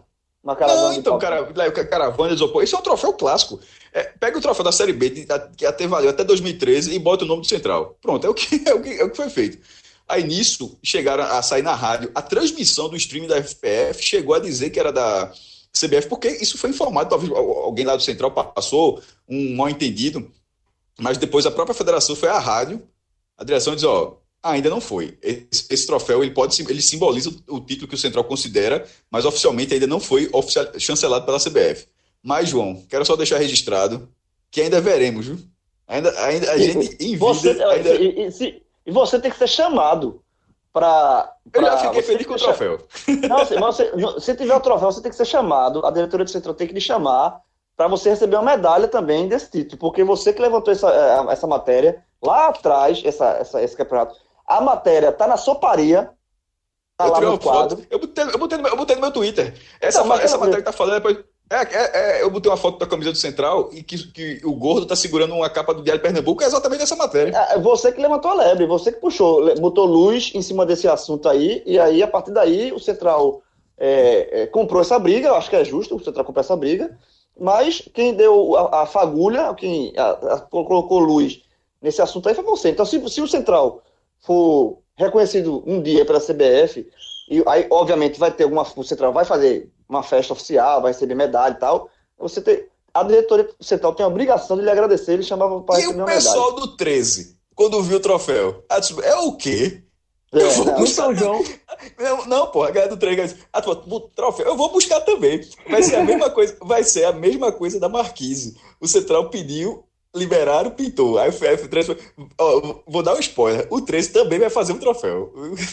Uma caravana Não, então, caravana, isopor, isso é um troféu clássico. Pega o troféu da Série B, que até valeu até 2013, e bota o nome do Central. Pronto, é o que foi feito. Aí nisso, chegaram a sair na rádio. A transmissão do streaming da FPF chegou a dizer que era da CBF, porque isso foi informado, talvez alguém lá do Central passou um mal entendido, mas depois a própria federação foi à rádio, a direção diz, ainda não foi. Esse troféu, ele simboliza o título que o Central considera, mas oficialmente ainda não foi chancelado pela CBF. Mas, João, quero só deixar registrado que ainda veremos, viu? Ainda a gente em vida... E você tem que ser chamado para... Eu já fiquei feliz com o troféu. Não, se tiver o troféu, você tem que ser chamado, a diretoria do Central tem que lhe chamar para você receber uma medalha também desse título, porque você que levantou essa matéria lá atrás, esse campeonato. A matéria tá na soparia, tá lá no quadro. Eu botei no meu Twitter. Essa matéria que tá falando depois... eu botei uma foto da camisa do Central e que o Gordo tá segurando uma capa do Diário de Pernambuco, é exatamente essa matéria. Você que levantou a lebre, você que puxou, botou luz em cima desse assunto aí, e aí, a partir daí, o Central comprou essa briga, eu acho que é justo o Central comprar essa briga, mas quem deu a fagulha, quem colocou luz nesse assunto aí foi você. Então, se o Central for reconhecido um dia pela CBF, e aí, obviamente, o Central vai fazer uma festa oficial, vai receber medalha e tal, a diretoria central tem a obrigação de lhe agradecer, ele chamava para receber uma medalha. E o pessoal do 13, quando viu o troféu, é o quê? No São João. Não, pô, a galera do 13, o troféu, eu vou buscar também. Vai ser a mesma coisa da Marquise. O Central pediu, liberaram, pintou. Aí o F13, vou dar um spoiler, o 13 também vai fazer um troféu.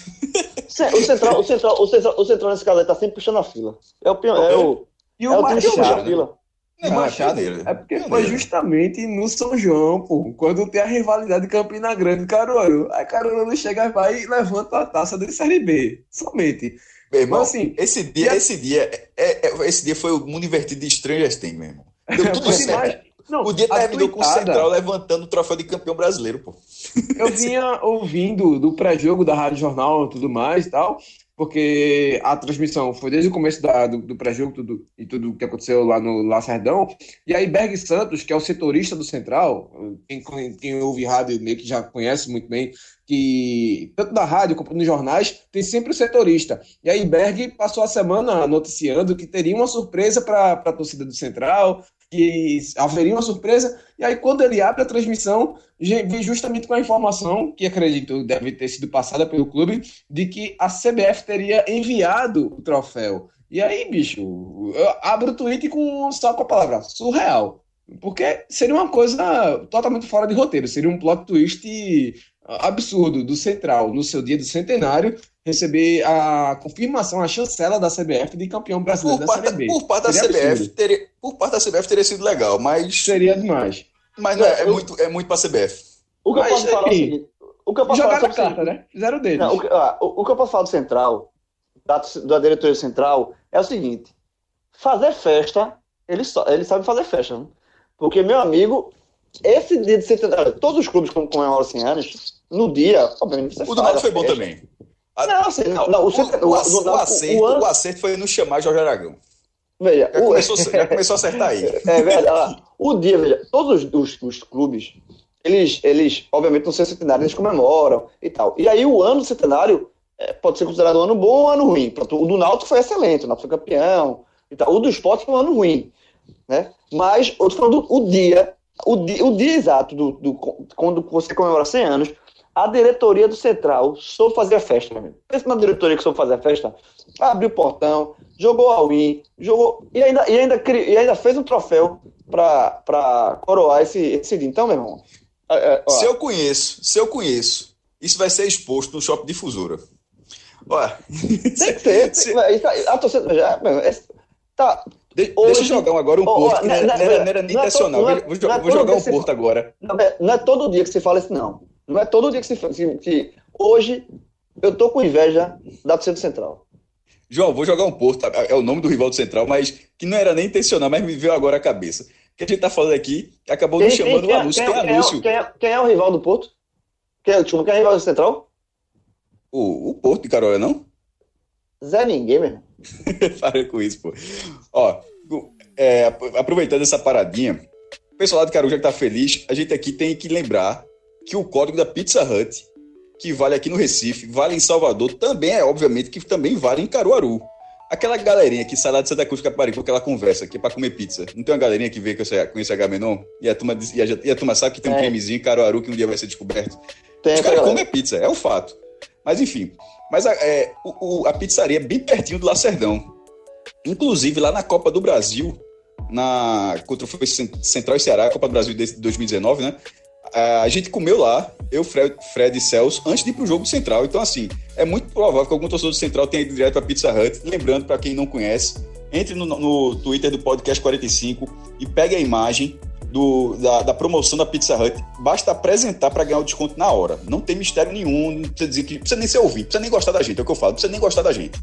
O Central nesse caso aí tá sempre puxando a fila. E o Machado, é porque foi justamente no São João, pô, quando tem a rivalidade de Campina Grande e Caruaru. Aí Caruaru chega e vai e levanta a taça da Série B. Somente. Meu irmão, assim, esse dia foi o mundo invertido de Stranger Things, meu irmão. Deu tudo certo. O dia terminou com o Central levantando o troféu de campeão brasileiro, pô. Eu vinha ouvindo do pré-jogo da Rádio Jornal e tudo mais e tal, porque a transmissão foi desde o começo do pré-jogo e tudo que aconteceu lá no Lacerdão. E aí Berg Santos, que é o setorista do Central, quem ouve rádio meio que já conhece muito bem, que tanto na rádio como nos jornais, tem sempre o setorista. E aí Berg passou a semana noticiando que teria uma surpresa para a torcida do Central, que haveria uma surpresa, e aí quando ele abre a transmissão, vem justamente com a informação, que acredito deve ter sido passada pelo clube, de que a CBF teria enviado o troféu. E aí, bicho, eu abro o tweet só com a palavra surreal, porque seria uma coisa totalmente fora de roteiro, seria um plot twist absurdo do Central, no seu dia do centenário, receber a confirmação, a chancela da CBF de campeão brasileiro da Série B. Por parte da CBF teria sido legal, mas... Seria demais. Mas não, é muito pra CBF. O que eu posso falar é o seguinte... Jogar na carta, né? Fizeram deles. Não, o que eu posso falar do Central, da diretoria central, é o seguinte: fazer festa, ele sabe fazer festa, né? Porque, meu amigo, esse dia de centenário, todos os clubes comemoram 100 anos, no dia, obviamente, você o do Náutico foi bom também. O acerto foi no chamar Jorge Aragão. Veja, já começou a acertar aí. O dia, veja, todos os clubes, eles, obviamente, no seu centenário, eles comemoram e tal. E aí o ano do centenário pode ser considerado um ano bom ou um ano ruim. O do Náutico foi excelente, o Náutico foi campeão e tal. O do Sport foi um ano ruim, né? Mas, eu tô falando o dia exato, quando você comemora 100 anos, a diretoria do Central soube fazer a festa, meu amigo. Pensa na diretoria que soube fazer a festa, abriu o portão, jogou all-in, e ainda fez um troféu para coroar esse dia. Então, meu irmão... Se eu conheço, isso vai ser exposto no Shopping Difusora. Olha, tem que ser. A torcida já... Tá... Deixa eu jogar agora um Porto, que não era nem intencional. Vou jogar um Porto agora. Não é todo dia que você fala isso, não. Não é todo dia que você fala que hoje eu tô com inveja da torcida do Central. João, vou jogar um Porto, é o nome do rival do Central, mas que não era nem intencional, mas me veio agora a cabeça. O que a gente tá falando aqui, acabou me chamando o anúncio. Quem é o rival do Porto? Quem é o rival do Central? O Porto de Carola, não? Zé ninguém, meu irmão. Para com isso, pô. Ó, aproveitando essa paradinha, o pessoal lá de Caruaru já tá feliz. A gente aqui tem que lembrar que o código da Pizza Hut, que vale aqui no Recife, vale em Salvador, também obviamente, que também vale em Caruaru. Aquela galerinha que sai lá de Santa Cruz, Caparico, aquela conversa que é pra comer pizza. Não tem uma galerinha que veio com esse Agamenon? E a turma sabe que tem um cremezinho em Caruaru que um dia vai ser descoberto. Os caras comem pizza, é um fato. Mas enfim, a pizzaria é bem pertinho do Lacerdão. Inclusive, lá na Copa do Brasil, contra foi Central e Ceará, a Copa do Brasil de 2019, né? A gente comeu lá, eu, Fred e Celso, antes de ir pro jogo do Central. Então, assim, é muito provável que algum torcedor do Central tenha ido direto pra Pizza Hut. Lembrando, para quem não conhece, entre no Twitter do Podcast 45 e pegue a imagem da promoção da Pizza Hut. Basta apresentar para ganhar o desconto na hora. Não tem mistério nenhum, não precisa dizer que precisa nem ser ouvinte, precisa nem gostar da gente, é o que eu falo, precisa nem gostar da gente.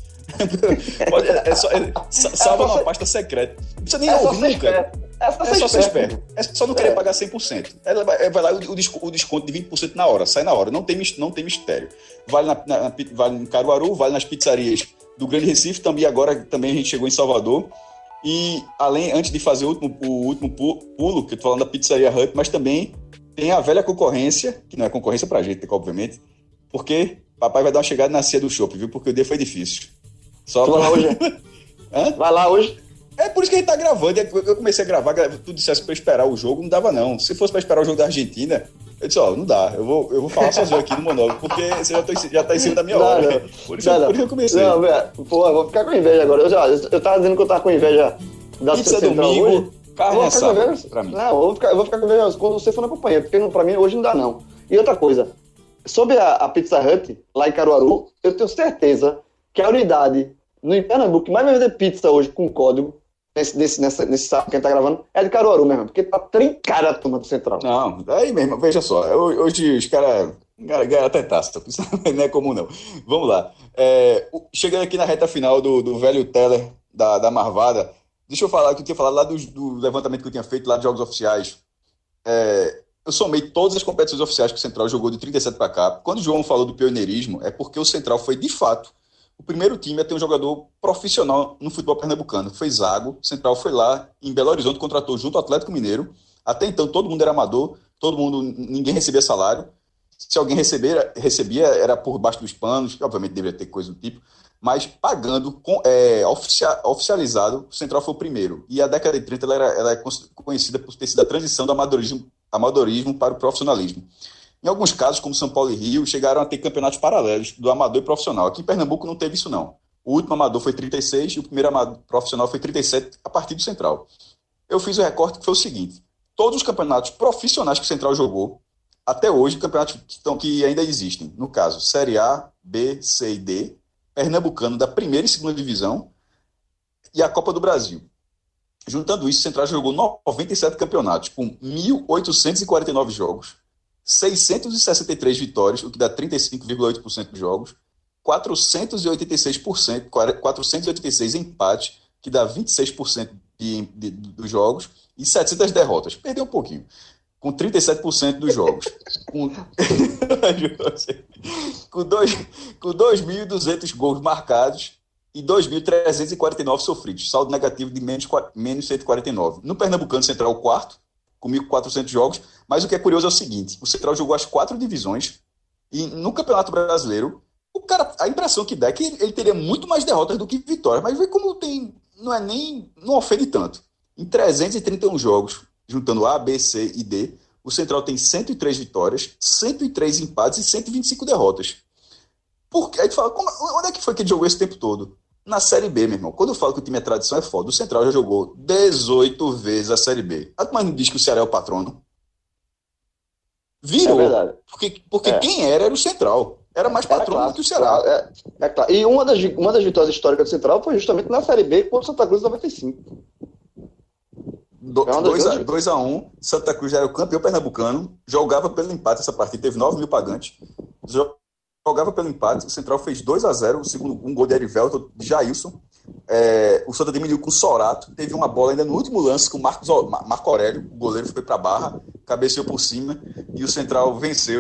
Salva uma pasta secreta. Não precisa nem ouvir nunca. É só ser esperto. É só não querer pagar 100%. Ela vai lá o desconto de 20% na hora, sai na hora. Não tem mistério. Vale em Caruaru, vale nas pizzarias do Grande Recife, também a gente chegou em Salvador. E antes de fazer o último pulo, que eu tô falando da Pizzaria Hut, mas também tem a velha concorrência, que não é concorrência pra gente, obviamente, porque papai vai dar uma chegada na ceia do shopping, viu? Porque o dia foi difícil. Vai lá hoje? Vai lá hoje? É por isso que a gente tá gravando. Eu comecei a gravar, tu dissesse pra eu esperar o jogo, não dava não. Se fosse pra esperar o jogo da Argentina, eu disse, não dá, eu vou falar sozinho aqui no monólogo, porque você já tá em cima da minha hora. Por isso que eu comecei. Não, velho, pô, eu vou ficar com inveja agora. Eu tava dizendo que eu tava com inveja da Pizza domingo, carne assada, pra mim. Não, eu vou ficar com inveja quando você for na companhia, porque pra mim hoje não dá não. E outra coisa, sobre a Pizza Hut, lá em Caruaru, eu tenho certeza que a unidade no Pernambuco que mais vai vender pizza hoje com código, nesse sábado que a gente tá gravando, é de Caruaru mesmo, porque tá trincada a turma do Central. Não, aí mesmo, veja só, hoje os caras ganham até taça, isso não é comum não. Vamos lá. Chegando aqui na reta final do velho Teller da Marvada, deixa eu falar que eu tinha falado lá do levantamento que eu tinha feito lá de jogos oficiais. Eu somei todas as competições oficiais que o Central jogou de 37 para cá. Quando o João falou do pioneirismo, é porque o Central foi, de fato, o primeiro time a ter um jogador profissional no futebol pernambucano. Foi Zago. O Central foi lá em Belo Horizonte, contratou junto ao Atlético Mineiro. Até então todo mundo era amador, ninguém recebia salário. Se alguém recebia, era por baixo dos panos, obviamente deveria ter coisa do tipo, mas pagando, oficializado, o Central foi o primeiro. E a década de 30 ela é conhecida por ter sido a transição do amadorismo para o profissionalismo. Em alguns casos, como São Paulo e Rio, chegaram a ter campeonatos paralelos do amador e profissional. Aqui em Pernambuco não teve isso, não. O último amador foi 36 e o primeiro amador profissional foi 37 a partir do Central. Eu fiz o recorte que foi o seguinte: todos os campeonatos profissionais que o Central jogou, até hoje, campeonatos que ainda existem. No caso, Série A, B, C e D, Pernambucano da primeira e segunda divisão e a Copa do Brasil. Juntando isso, o Central jogou 97 campeonatos, com 1.849 jogos, 663 vitórias, o que dá 35,8% dos jogos, 486 empates, que dá 26% dos jogos, e 700 derrotas. Perdeu um pouquinho. Com 37% dos jogos. Com 2.200 gols marcados e 2.349 sofridos. Saldo negativo de menos 149. No Pernambucano, Central, o quarto, com 1.400 jogos. Mas o que é curioso é o seguinte: o Central jogou as 4 divisões e no Campeonato Brasileiro, a impressão que dá é que ele teria muito mais derrotas do que vitórias. Mas vê como não ofende tanto. Em 331 jogos, juntando A, B, C e D, o Central tem 103 vitórias, 103 empates e 125 derrotas. Aí tu fala, onde é que foi que ele jogou esse tempo todo? Na Série B, meu irmão. Quando eu falo que o time é tradição, é foda. O Central já jogou 18 vezes a Série B. Mas não diz que o Ceará é o patrono? Virou. É verdade. Porque quem era o Central. Era mais patrono do que o Ceará. É claro. E uma das vitórias históricas do Central foi justamente na Série B contra o Santa Cruz em 95. 2-1, Santa Cruz já era o campeão pernambucano, jogava pelo empate essa partida, teve 9 mil pagantes, jogava pelo empate, o Central fez 2-0, um gol de Erivelto, de Jailson, o Santa diminuiu com o Sorato, teve uma bola ainda no último lance com o Marco Aurélio, o goleiro foi para a barra, cabeceou por cima, e o Central venceu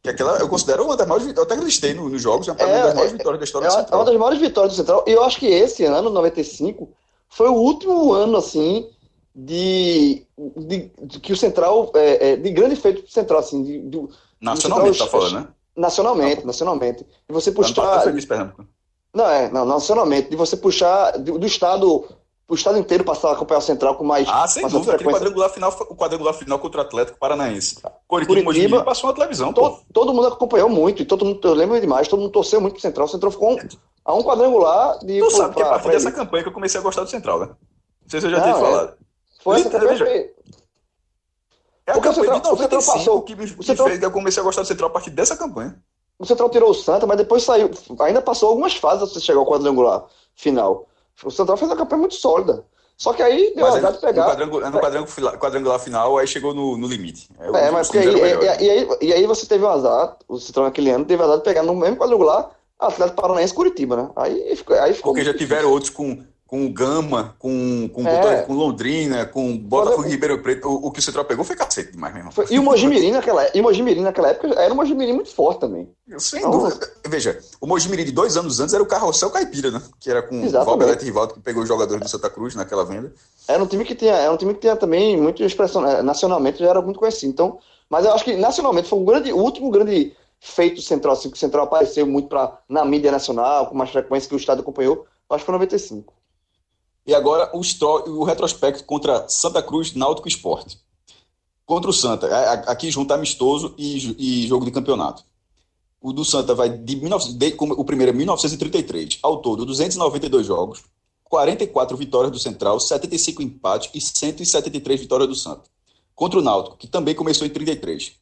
Que aquela eu considero uma das maiores vitórias. Eu até listei nos jogos, uma das maiores vitórias da história do Central. É uma das maiores vitórias do Central. E eu acho que esse ano, 95, foi o último ano, assim, de que o Central, de grande feito do Central, assim. Nacionalmente, tá falando, né? Nacionalmente. E você puxar. Não, nacionalmente. De você puxar do estado. O estado inteiro passar a acompanhar o Central com mais. Sem dúvida. Aquele quadrangular final contra o Atlético Paranaense. Curitiba passou na televisão. Todo mundo acompanhou muito. E eu lembro demais. Todo mundo torceu muito pro Central. O Central ficou a um quadrangular de. Tu sabe que a partir dessa campanha que eu comecei a gostar do Central, né? Não sei se eu já tinha falado. Foi essa campanha. É a campanha de 95 que fez que eu comecei a gostar do Central a partir dessa campanha. O Central tirou o Santa, mas depois saiu. Ainda passou algumas fases até chegar ao quadrangular final. O Central fez uma campanha muito sólida. Só que aí deu azar de pegar. No quadrangular final, aí chegou no limite. Mas porque aí você teve um azar, o Central naquele ano teve azar de pegar no mesmo quadrangular Atlético Paranaense e Curitiba, né? Aí ficou porque já tiveram outros com o Gama, com Londrina, com Botafogo e Ribeirão Preto. O que o Central pegou foi cacete demais, meu irmão. E o Mojimirim naquela época era um Mojimirim muito forte também. Sem dúvida. Veja, o Mojimirim de 2 anos antes era o Carrossel Caipira, né? Que era com o Valberto e Rivaldo, que pegou os jogadores do Santa Cruz naquela venda. Era um time que tinha também muita expressão, nacionalmente já era muito conhecido. Então, mas eu acho que nacionalmente foi o último grande feito do Central, assim, que o Central apareceu muito na mídia nacional, com mais frequência que o Estado acompanhou. Acho que foi 95. E agora o retrospecto contra Santa Cruz, Náutico e Sport. Contra o Santa, aqui junta amistoso e jogo de campeonato. O do Santa vai o primeiro é 1933, ao todo 292 jogos, 44 vitórias do Central, 75 empates e 173 vitórias do Santa. Contra o Náutico, que também começou em 33,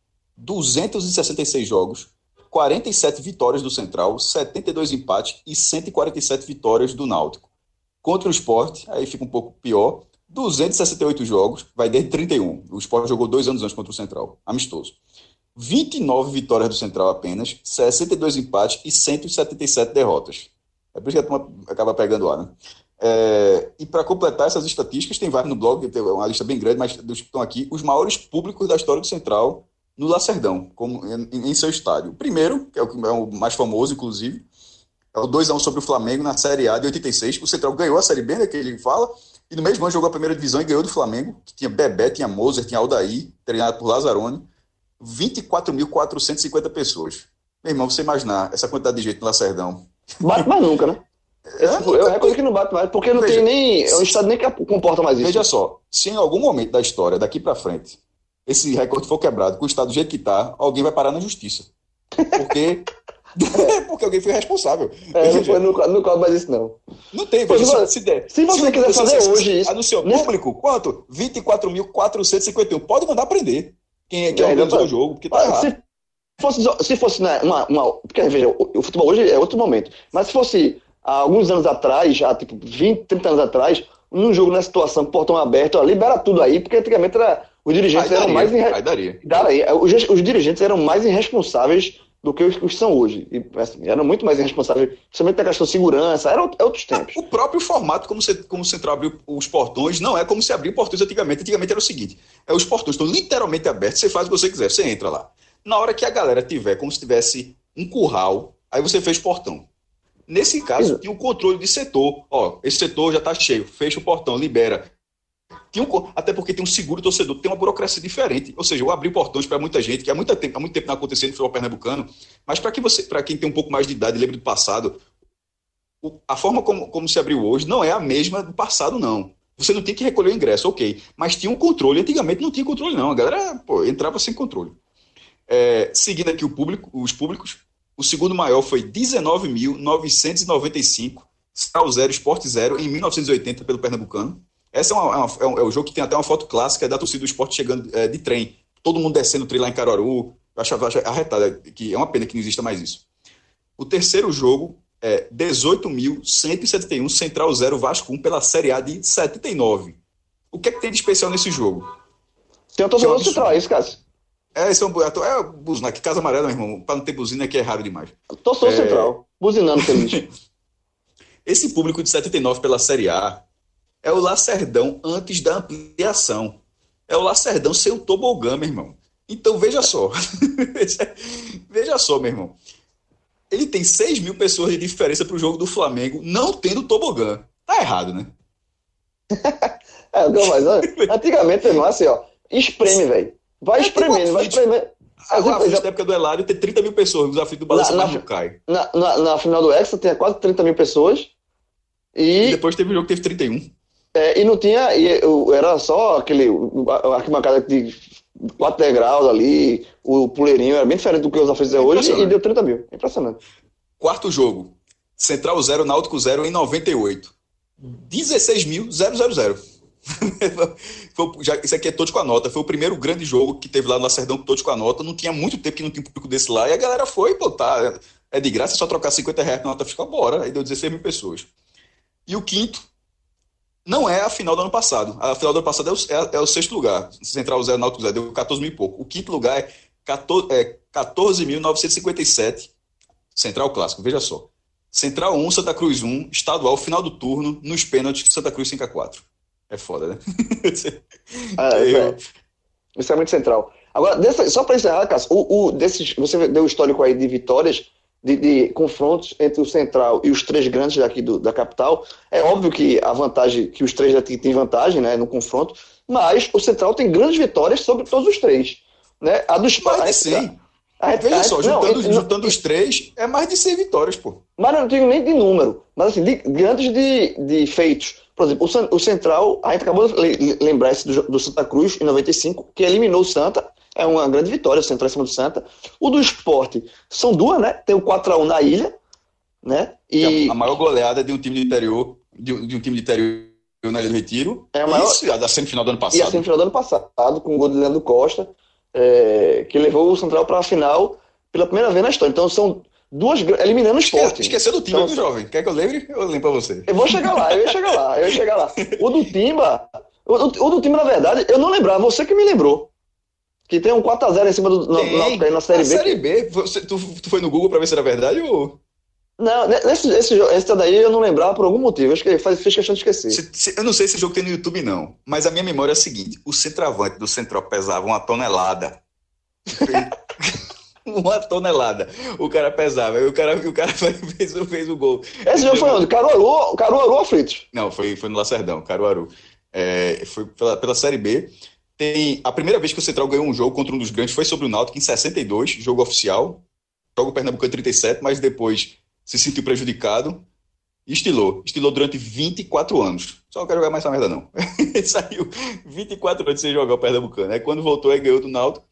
266 jogos, 47 vitórias do Central, 72 empates e 147 vitórias do Náutico. Contra o Sport, aí fica um pouco pior, 268 jogos, vai desde 31. O Sport jogou 2 anos antes contra o Central, amistoso. 29 vitórias do Central apenas, 62 empates e 177 derrotas. É por isso que a turma acaba pegando lá, né? E para completar essas estatísticas, tem vários no blog, tem uma lista bem grande, mas dos que estão aqui, os maiores públicos da história do Central no Lacerdão, como em seu estádio. O primeiro, que é o mais famoso, inclusive, é o 2-1 sobre o Flamengo na Série A de 86. O Central ganhou a Série B, né, que ele fala, e no mesmo ano jogou a primeira divisão e ganhou do Flamengo, que tinha Bebé, tinha Moser, tinha Aldair, treinado por Lazzaroni. 24.450 pessoas. Meu irmão, você imaginar essa quantidade de gente no Lacerdão. Bate mais nunca, né? Eu recomendo que não bate mais, porque não tem nem. É um estado nem que comporta mais isso. Veja só, se em algum momento da história, daqui pra frente, esse recorde for quebrado, com o estado do jeito que tá, alguém vai parar na justiça. Porque. Porque alguém foi responsável. Não cobre mais isso, não. Não tem, se você quiser fazer hoje isso. No seu público, quanto? 24.451. Pode mandar prender. Quem organizou o jogo, porque tá errado. Se fosse porque, veja, o futebol hoje é outro momento. Mas se fosse há alguns anos atrás, já tipo 20, 30 anos atrás, num jogo nessa situação, portão aberto, libera tudo aí, porque antigamente os dirigentes eram mais os dirigentes eram mais irresponsáveis do que os que são hoje. E, assim, eram muito mais irresponsáveis, principalmente na questão de segurança, eram outros tempos. O próprio formato, como o Central abriu os portões, não é como se abria portões antigamente. Antigamente era o seguinte, os portões estão literalmente abertos, você faz o que você quiser, você entra lá. Na hora que a galera tiver, como se tivesse um curral, aí você fez portão. Nesse caso, tinha um controle de setor. Esse setor já está cheio, fecha o portão, libera. Até porque tem um seguro torcedor, tem uma burocracia diferente. Ou seja, eu abri portões para muita gente, que há muito tempo não acontecia no futebol pernambucano, mas para quem tem um pouco mais de idade e lembra do passado, a forma como se abriu hoje não é a mesma do passado, não. Você não tem que recolher o ingresso, ok. Mas tinha um controle. Antigamente não tinha controle, não. A galera entrava sem controle. Seguindo aqui os públicos, o segundo maior foi 19.995, Central 0, Sport 0, em 1980, pelo Pernambucano. Esse é o jogo que tem até uma foto clássica da torcida do Sport chegando de trem. Todo mundo descendo o trem lá em Caruaru. Eu acho arretada, que é uma pena que não exista mais isso. O terceiro jogo é 18.171, Central 0, Vasco 1, pela Série A de 79. O que é que tem de especial nesse jogo? Tem um torcedor do Central, é isso, Cássio? Esse é buzina aqui, Casa Amarela, meu irmão. Para não ter buzina aqui é raro demais. Torcedor Central, buzinando feliz. Esse público de 79 pela Série A é o Lacerdão antes da ampliação. É o Lacerdão sem o tobogã, meu irmão. Então, veja só. Veja só, meu irmão. Ele tem 6 mil pessoas de diferença pro jogo do Flamengo, não tendo tobogã. Tá errado, né? Não, mas antigamente, irmão, assim, ó, espreme, velho. Vai espremendo, vai espremendo. Agora, na época do Elário, tem 30 mil pessoas nos aflitos do Balanço mais não cai. Na final do Hexa, tinha quase 30 mil pessoas. E depois teve um jogo que teve 31. E não tinha. Era só aquele arquibancada de 4 degraus ali, o puleirinho, era bem diferente do que os aflitos hoje, e deu 30 mil. Impressionante. Quarto jogo. Central 0, Náutico 0 em 98. 16.000. Isso aqui é todos com a nota. Foi o primeiro grande jogo que teve lá no Lacerdão, todos com a nota. Não tinha muito tempo que não tinha público desse lá. E a galera foi botar. É de graça, é só trocar R$50 na nota fiscal, bora. Aí deu 16 mil pessoas. E o quinto não é a final do ano passado. A final do ano passado é o sexto lugar. Central 0, Náutico 0, deu 14 mil e pouco. O quinto lugar é 14.957. Central Clássico, veja só. Central 1, Santa Cruz 1, estadual, final do turno, nos pênaltis, Santa Cruz 5-4. É foda, né? Isso é muito central. Agora, só para encerrar, Cássio, você deu o histórico aí de vitórias, de confrontos entre o Central e os três grandes daqui da capital. É óbvio que a vantagem, que os três daqui têm vantagem, né, no confronto, mas o Central tem grandes vitórias sobre todos os três. Né? A dos mais de 100. Veja só, juntando os três, é mais de 100 vitórias, pô. Mas eu não digo nem de número, mas assim, grandes de feitos. Por exemplo, o Central, a gente acabou de lembrar esse do Santa Cruz, em 95, que eliminou o Santa. É uma grande vitória, o Central em cima do Santa. O do Sport, são duas, né? Tem o 4-1 na ilha, né? E a maior goleada de um time de interior, de um time de interior na Ilha do Retiro. É a maior... Isso, a da semifinal do ano passado. E a semifinal do ano passado, com o gol de Leandro Costa, que levou o Central para a final pela primeira vez na história. Então são duas, eliminando o Sport. Esqueceu do Timba, então, jovem? Quer que eu lembre? Eu lembro para você. Eu ia chegar lá. O do Timba, na verdade, eu não lembrava, você que me lembrou. Que tem um 4-0 em cima do Náutico aí na Série B. Série B? Tu foi no Google para ver se era verdade ou... Não, esse daí eu não lembrava por algum motivo. Acho que fez questão de esquecer. Eu não sei se esse jogo tem no YouTube, não. Mas a minha memória é a seguinte. O centroavante do Central pesava 1 tonelada. 1 tonelada. O cara pesava. E o cara fez o gol. Esse jogo foi onde? Caruaru ou Aflitos? Não, foi no Lacerdão, Caruaru. Foi pela Série B. A primeira vez que o Central ganhou um jogo contra um dos grandes foi sobre o Náutico, em 62, jogo oficial. Jogo Pernambucano 37, mas depois se sentiu prejudicado e estilou durante 24 anos. Só não quero jogar mais essa merda, não. Ele saiu 24 anos sem jogar o Pernambucano. Aí quando voltou, aí ganhou do Náutico.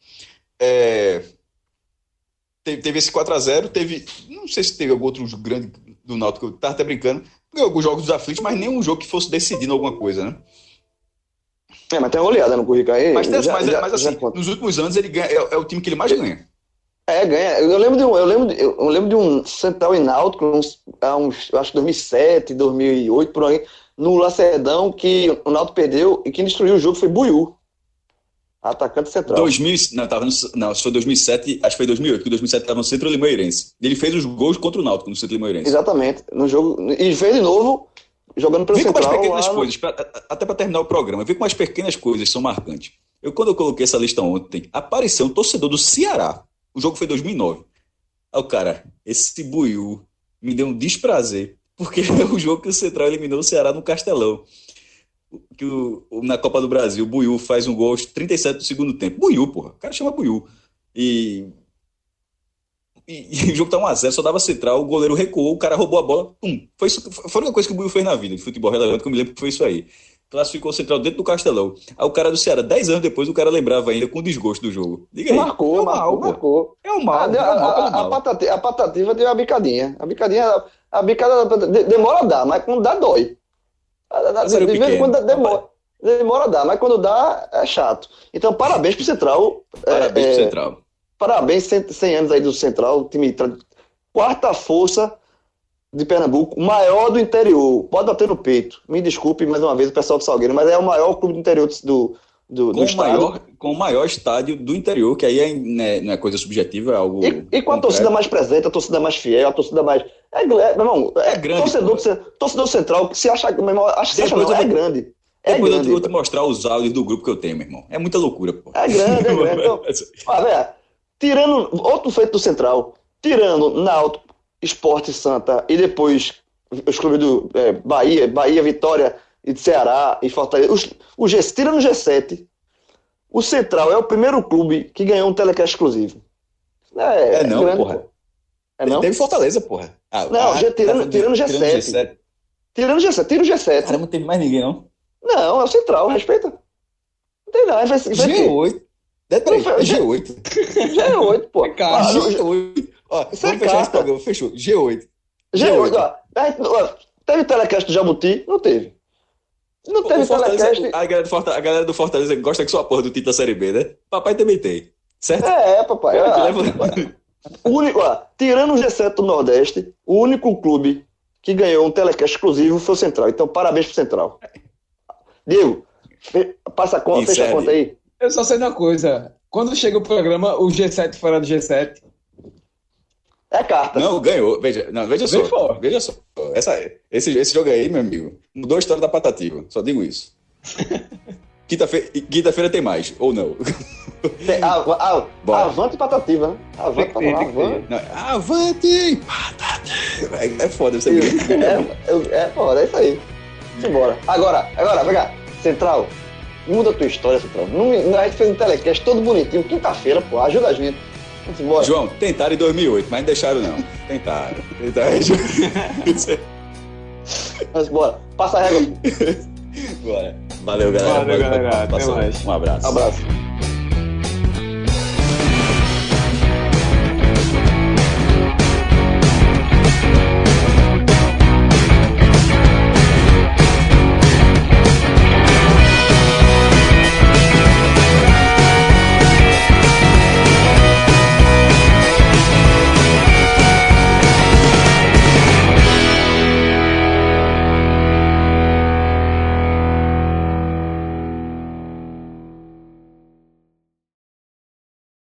Teve esse 4-0, não sei se teve algum outro grande do Náutico, eu tava até brincando. Ganhou alguns jogos dos aflitos, mas nenhum jogo que fosse decidindo alguma coisa, né? Mas tem uma goleada no currículo aí. Mas assim, nos últimos anos ele ganha, é o time que ele mais ganha. Ganha. Eu lembro de um Central e Náutico, acho que 2007, 2008, por aí, no Lacerdão, que o Náutico perdeu e quem destruiu o jogo foi Buiú, atacante central. Não, foi 2007, acho que foi 2008, porque 2007 estava no Centro Limoeirense. Ele fez os gols contra o Náutico no Centro Limoeirense. Exatamente, no jogo, e fez de novo, jogando pelo Central. Vê como as pequenas coisas, até para terminar o programa, vê como as pequenas coisas são marcantes. Quando eu coloquei essa lista ontem, apareceu um torcedor do Ceará. O jogo foi em 2009. Aí o cara, esse Buiú me deu um desprazer, porque é o jogo que o Central eliminou o Ceará no Castelão. Na Copa do Brasil, o Buiú faz um gol aos 37 do segundo tempo. Buiú, porra. O cara chama Buiú. E o jogo tá 1-0, só dava Central, o goleiro recuou, o cara roubou a bola, pum. Foi a única coisa que o Buiú fez na vida, de futebol relevante, que eu me lembro que foi isso aí. Classificou o Central dentro do Castelão. Aí o cara do Ceará, 10 anos depois, o cara lembrava ainda com desgosto do jogo. Diga aí. Marcou. É o mal. A Patativa deu a bicadinha. A bicada demora a dar, mas quando dá, dói. De vez em quando demora a dar, mas quando dá, é chato. Então, parabéns pro Central. Parabéns pro Central. Parabéns, 100 anos aí do Central, time quarta força de Pernambuco, maior do interior. Pode bater no peito. Me desculpe mais uma vez o pessoal do Salgueiro, mas é o maior clube do interior do estado. Com o maior estádio do interior, que aí não é coisa subjetiva, é algo. E com a torcida mais presente, a torcida mais fiel, a torcida mais. Meu irmão, é grande. Torcedor central, que se acha. Meu irmão, acha que é grande. Depois eu vou te mostrar os áudios do grupo que eu tenho, meu irmão. É muita loucura, pô. É grande. Então, velho, tirando outro feito do Central, tirando Náutico, Sport Santa e depois os clubes do Bahia, Vitória e de Ceará e Fortaleza, tirando o G7, o Central é o primeiro clube que ganhou um telecast exclusivo. Não, grande, porra. Não? Teve Fortaleza, porra. Tirando o G7. Tirando o G7, tira o G7. Cara, não teve mais ninguém, não? Não, é o Central, respeita. Não tem não. G8. G8. G8, pô. G8. Ó, vamos fechar esse programa. Fechou. G8. Ó. Teve telecast do Jabuti? Não teve. Não teve telecast. A galera do Fortaleza gosta que sua porra do título da Série B, né? Papai também tem. Certo? Papai. Tirando o G7 do Nordeste, o único clube que ganhou um telecast exclusivo foi o Central. Então, parabéns pro Central. Diego, fecha a conta aí. Eu só sei uma coisa. Quando chega o programa, o G7 fora do G7... É carta. Não, ganhou. Veja só. Esse jogo aí, meu amigo, mudou a história da Patativa. Só digo isso. Quinta-feira tem mais, ou não? Avante Patativa, né? Avante Patativa. Avante Patativa. É foda isso aí. É foda, é isso aí. Simbora. Agora, vem cá. Central, muda a tua história, Central. A gente fez um telecast todo bonitinho. Quinta-feira, pô, ajuda a gente. Vamos embora. João, tentaram em 2008, mas não deixaram não. Tentaram. Vamos embora. Passa a régua. Bora. Valeu, galera. Até mais. Um abraço.